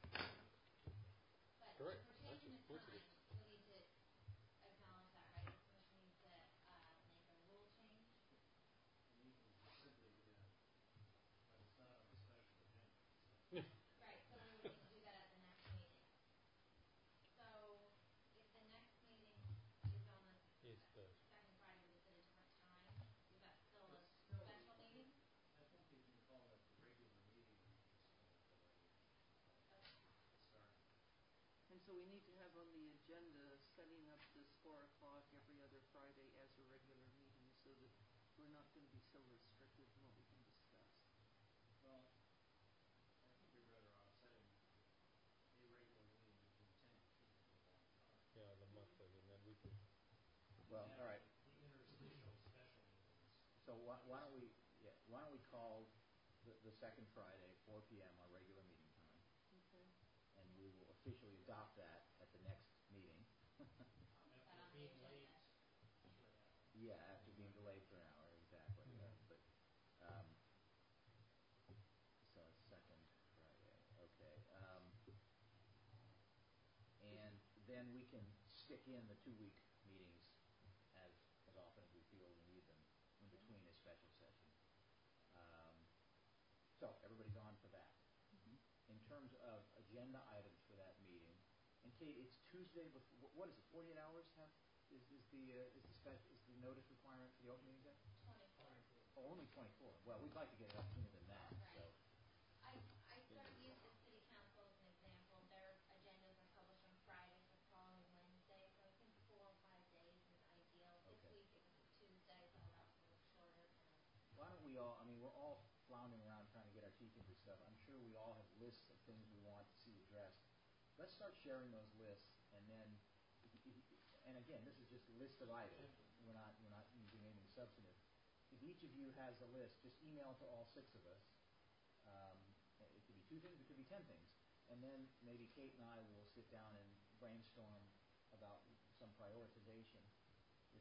But Correct. if we're That's changing a the coincidence. time, we need to acknowledge that, right? The commission needs to, uh, make a rule change. And you can simply, yeah, but it's not on a special agenda. Right, so we would need to do that at the next meeting. So, if the next meeting is on the It's the, second Friday, but it's at a different time, is that still a It's still- special meeting? I think you can call it the regular meeting, and just call it delay. Okay. Start. And so we need to have on the agenda setting up this four o'clock every other Friday as a regular meeting, so that we're not gonna be so restricted in what we can discuss. Well, I think you're better off setting a regular meeting if you intend to keep it for a long time. yeah, the monthly, and then we can, Well, And all right. The interstitial special meetings. So why, why don't we? Yeah, why don't we call the, the second Friday, four p m our regular meeting time, Okay. and we will officially adopt that at the next meeting. Put that After on the being agenda. late for an hour. Yeah, after being delayed for an hour, exactly. Mhm. Uh, but um, so it's second Friday, okay. Um, and then we can stick in the two-week meetings as as often as we feel we need them in between a special session. Um, so everybody's on for that. In terms of agenda items for that meeting, and Kate, it's Tuesday before. What is it? Forty-eight hours have is, is the uh, is the spec, is the notice requirement for the open meeting day? Twenty-four. Oh, only twenty-four. Well, we'd like to get it up sooner than that. So Right. I, I sort of use the city council as an example. Their agendas are published on Fridays, the following Wednesday, so I think four or five days is ideal. This Okay. week it was a Tuesday, so that was a little shorter kind of. why don't we all? I mean, we're all floundering around trying to get our teeth into stuff. I'm sure we all have lists of things we want to see addressed. Let's start sharing those lists, and then, if, if, and again, this is just a list of items. We're not we're not using anything substantive. If each of you has a list, just email to all six of us. Um, it could be two things, it could be ten things, and then maybe Kate and I will sit down and brainstorm about some prioritization. If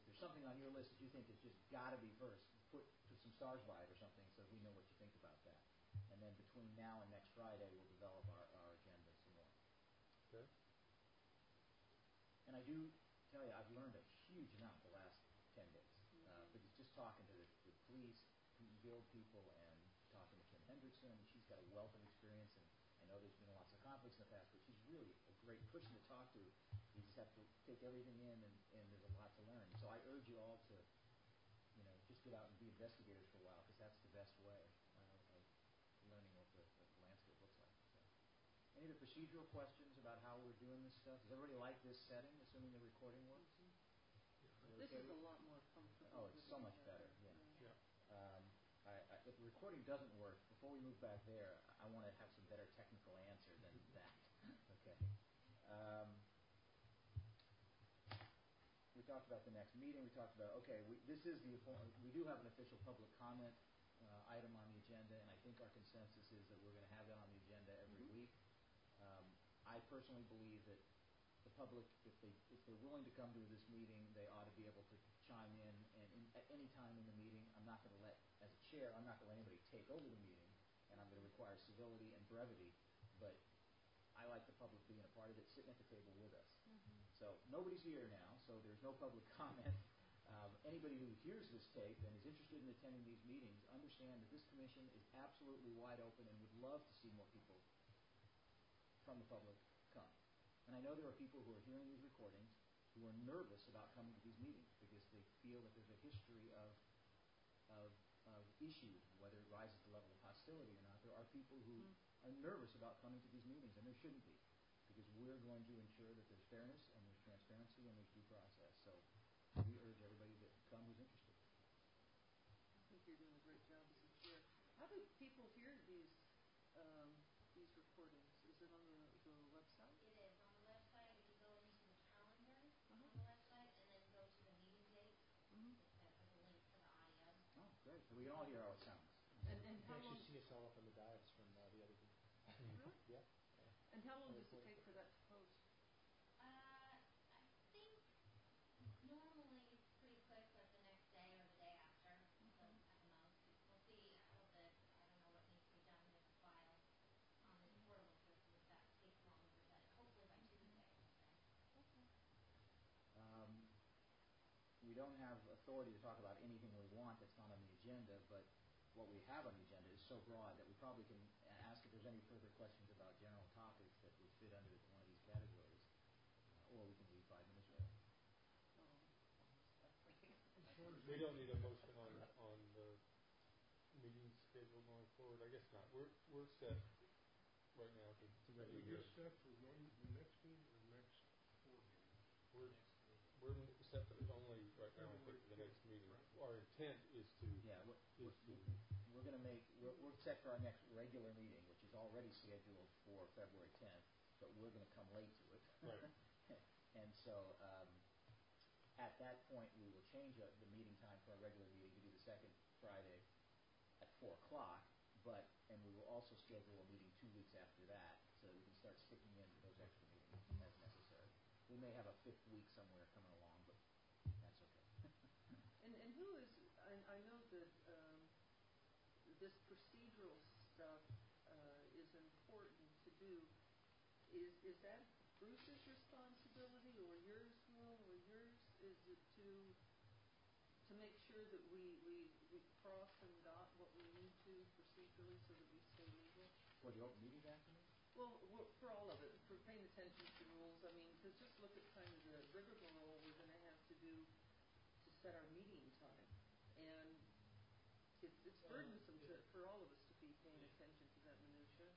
there's something on your list that you think has just got to be first, put, put some stars by it or something so we know what you think about that. And then between now and next Friday, we'll develop our, our agenda some more. Okay. And I do tell you, I've learned a huge amount the last ten days. Mm-hmm. Uh, because just talking to the, the police, guild people, and talking to Kim Hendrickson, she's got a wealth of experience, and I know there's been lots of conflicts in the past, but she's really a great person to talk to. You just have to take everything in, and, and there's a lot to learn. So I urge you all to, you know, just get out and be investigators for a while, because that's the best way uh, of learning what the, what the landscape looks like. So, any other procedural questions about how we're doing this stuff? Does everybody like this setting, assuming the recording works? Mm-hmm. Is it This okay? is a lot more comfortable. Oh, it's so much better, yeah. Yeah. Um, I, I, if the recording doesn't work, before we move back there, I want to have some better technical answer than that. Okay. Um, we talked about the next meeting. We talked about, okay, we, this is the we do have an official public comment uh, item on the agenda, and I think our consensus is that we're going to have that on the agenda every Mm-hmm. week. Um, I personally believe that the public, if they if they're willing to come to this meeting, they ought to be able to chime in, and in, at any time in the meeting, I'm not going to let, as a chair, I'm not going to let anybody take over the meeting, and I'm going to require civility and brevity, but I like the public being a part of it, sitting at the table with us. Mm-hmm. So nobody's here now, so there's no public comment. Um, anybody who hears this tape and is interested in attending these meetings, understand that this commission is absolutely wide open and would love to see more people from the public come. And I know there are people who are hearing these recordings who are nervous about coming to these meetings because they feel that there's a history of, of, of issues, whether it rises to the level of hostility or not. There are people who Mm. are nervous about coming to these meetings, and there shouldn't be, because we're going to ensure that there's fairness and there's transparency and there's due process. So we urge everybody to come who's interested. I think you're doing a great job as a chair. How do people hear these um, these recordings? Is it on the, the website? It is on the website. If you go into the calendar Uh-huh. on the website and then go to the meeting date, Mm-hmm. it has a link to the audio. Oh, great. So we can all hear how it sounds. And, and You how can long? actually see us all up on the dais from uh, the other group. Really? Yeah. And how long Oh, does it recording. take for that to post? Uh, I think normally it's pretty quick, like the next day or the day after, so at the most. We'll see how the, I don't know what needs to be done with the file on the portal, if, if that takes longer, but hopefully by Tuesday, we'll say. Okay. Um, we don't have authority to talk about anything we want that's not on the agenda, but what we have on the agenda is so broad that we probably can ask if there's any further questions about general topics that would fit under one of these categories, uh, or we can leave five minutes early. Oh, sorry. As far as We the- don't need a motion on, on the meeting schedule going forward. I guess not. We're, we're set right now to. To Are we regular just set for one, the next meeting or next four meetings? We're, Next meeting. we're set for only right now, I think, for the next meeting. Our intent is to, Yeah, we're, is we're, to, we're going to make we're, we're set for our next regular meeting, which is already scheduled for February tenth, but we're going to come late to it. Right. And so um, at that point, we will change uh, the meeting time for our regular meeting to be the second Friday at four o'clock. But and we will also schedule a meeting two weeks after that, so we can start sticking into those extra meetings as necessary. We may have a fifth week somewhere coming along, but that's okay. And, and who is, I, I know that um, this procedural stuff uh, is important to do. Is, is that Bruce's responsibility or yours, Will, or yours? Is it to to make sure that we, we, we cross and dot what we need to procedurally so that we stay legal? For the open meetings act, you mean? Well, we're- for all of it, for paying attention to rules, I mean, because just look at kind of the rigmarole we're going to have to do to set our meeting time. And it's, it's Well, burdensome to, yeah. for all of us to be paying Yeah. attention to that minutia.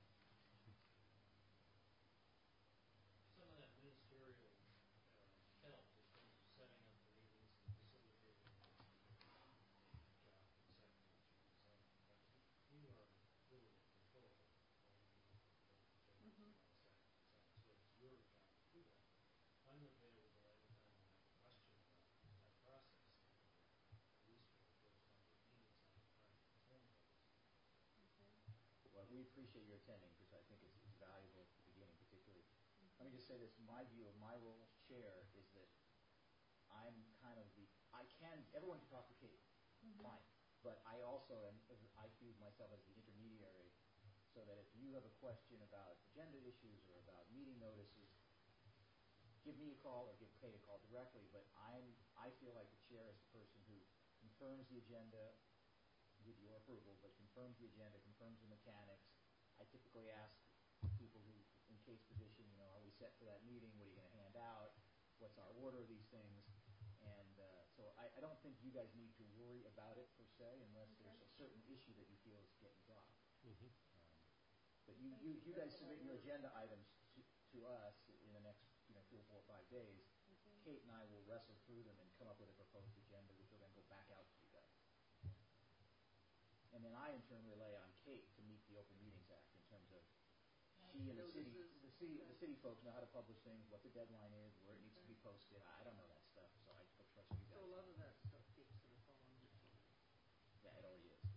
Some of that ministerial uh, help in terms of setting up the meetings and facilitating the meetings, maybe Jock and secretary should do some, but you, you are really in control of all the meetings and the agendas Mhm. and all that, so so it's your job to do that. I'm available anytime you have a question about that process, or at least for the first number of meetings, I can try to attend those. Okay. Well, we appreciate your attending because I think it's, it's valuable at the beginning, particularly. Let me just say this: my view of my role as chair is that I'm kind of the I can, everyone can talk to Kate, fine. But I also am, I view myself as the intermediary, so that if you have a question about agenda issues or about meeting notices, give me a call or give Kate a call directly. But I'm, I feel like the chair is the person who confirms the agenda with your approval, but confirms the agenda, confirms the mechanics. I typically ask people who, in Kate's position, you know, are we set for that meeting? What are you going to hand out? What's our order of these things? And uh, so I, I don't think you guys need to worry about it per se, unless Okay. there's a certain issue that you feel is getting dropped. Mhm. Um, but you, Thank you, you. you guys That's submit all your I agenda items to, to us in the next, you know, three or four or five days. Mhm. Kate and I will wrestle through them and come up with a proposed agenda, which will then go back out to you guys. And then I in turn rely on Kate to meet the Open Meetings Act in terms of she and the city, Notices. the city, the Okay. city folks know how to publish things, what the deadline is, where it needs to Okay. be posted. I don't know that stuff, so I I trust you guys. So a lot of that stuff Kate's gonna fall on your shoulders. Yeah, it already is.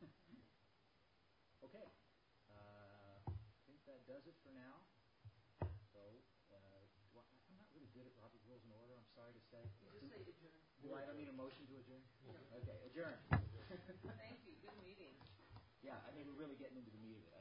Okay. Uh, I think that does it for now. So, uh, well, I'm not really good at Robert Rules and Order, I'm sorry to say. You just say adjourn. Do I don't need a motion to adjourn? No. Okay, adjourn. Thank you, good meeting. Yeah, I mean, we're really getting into the meat of it.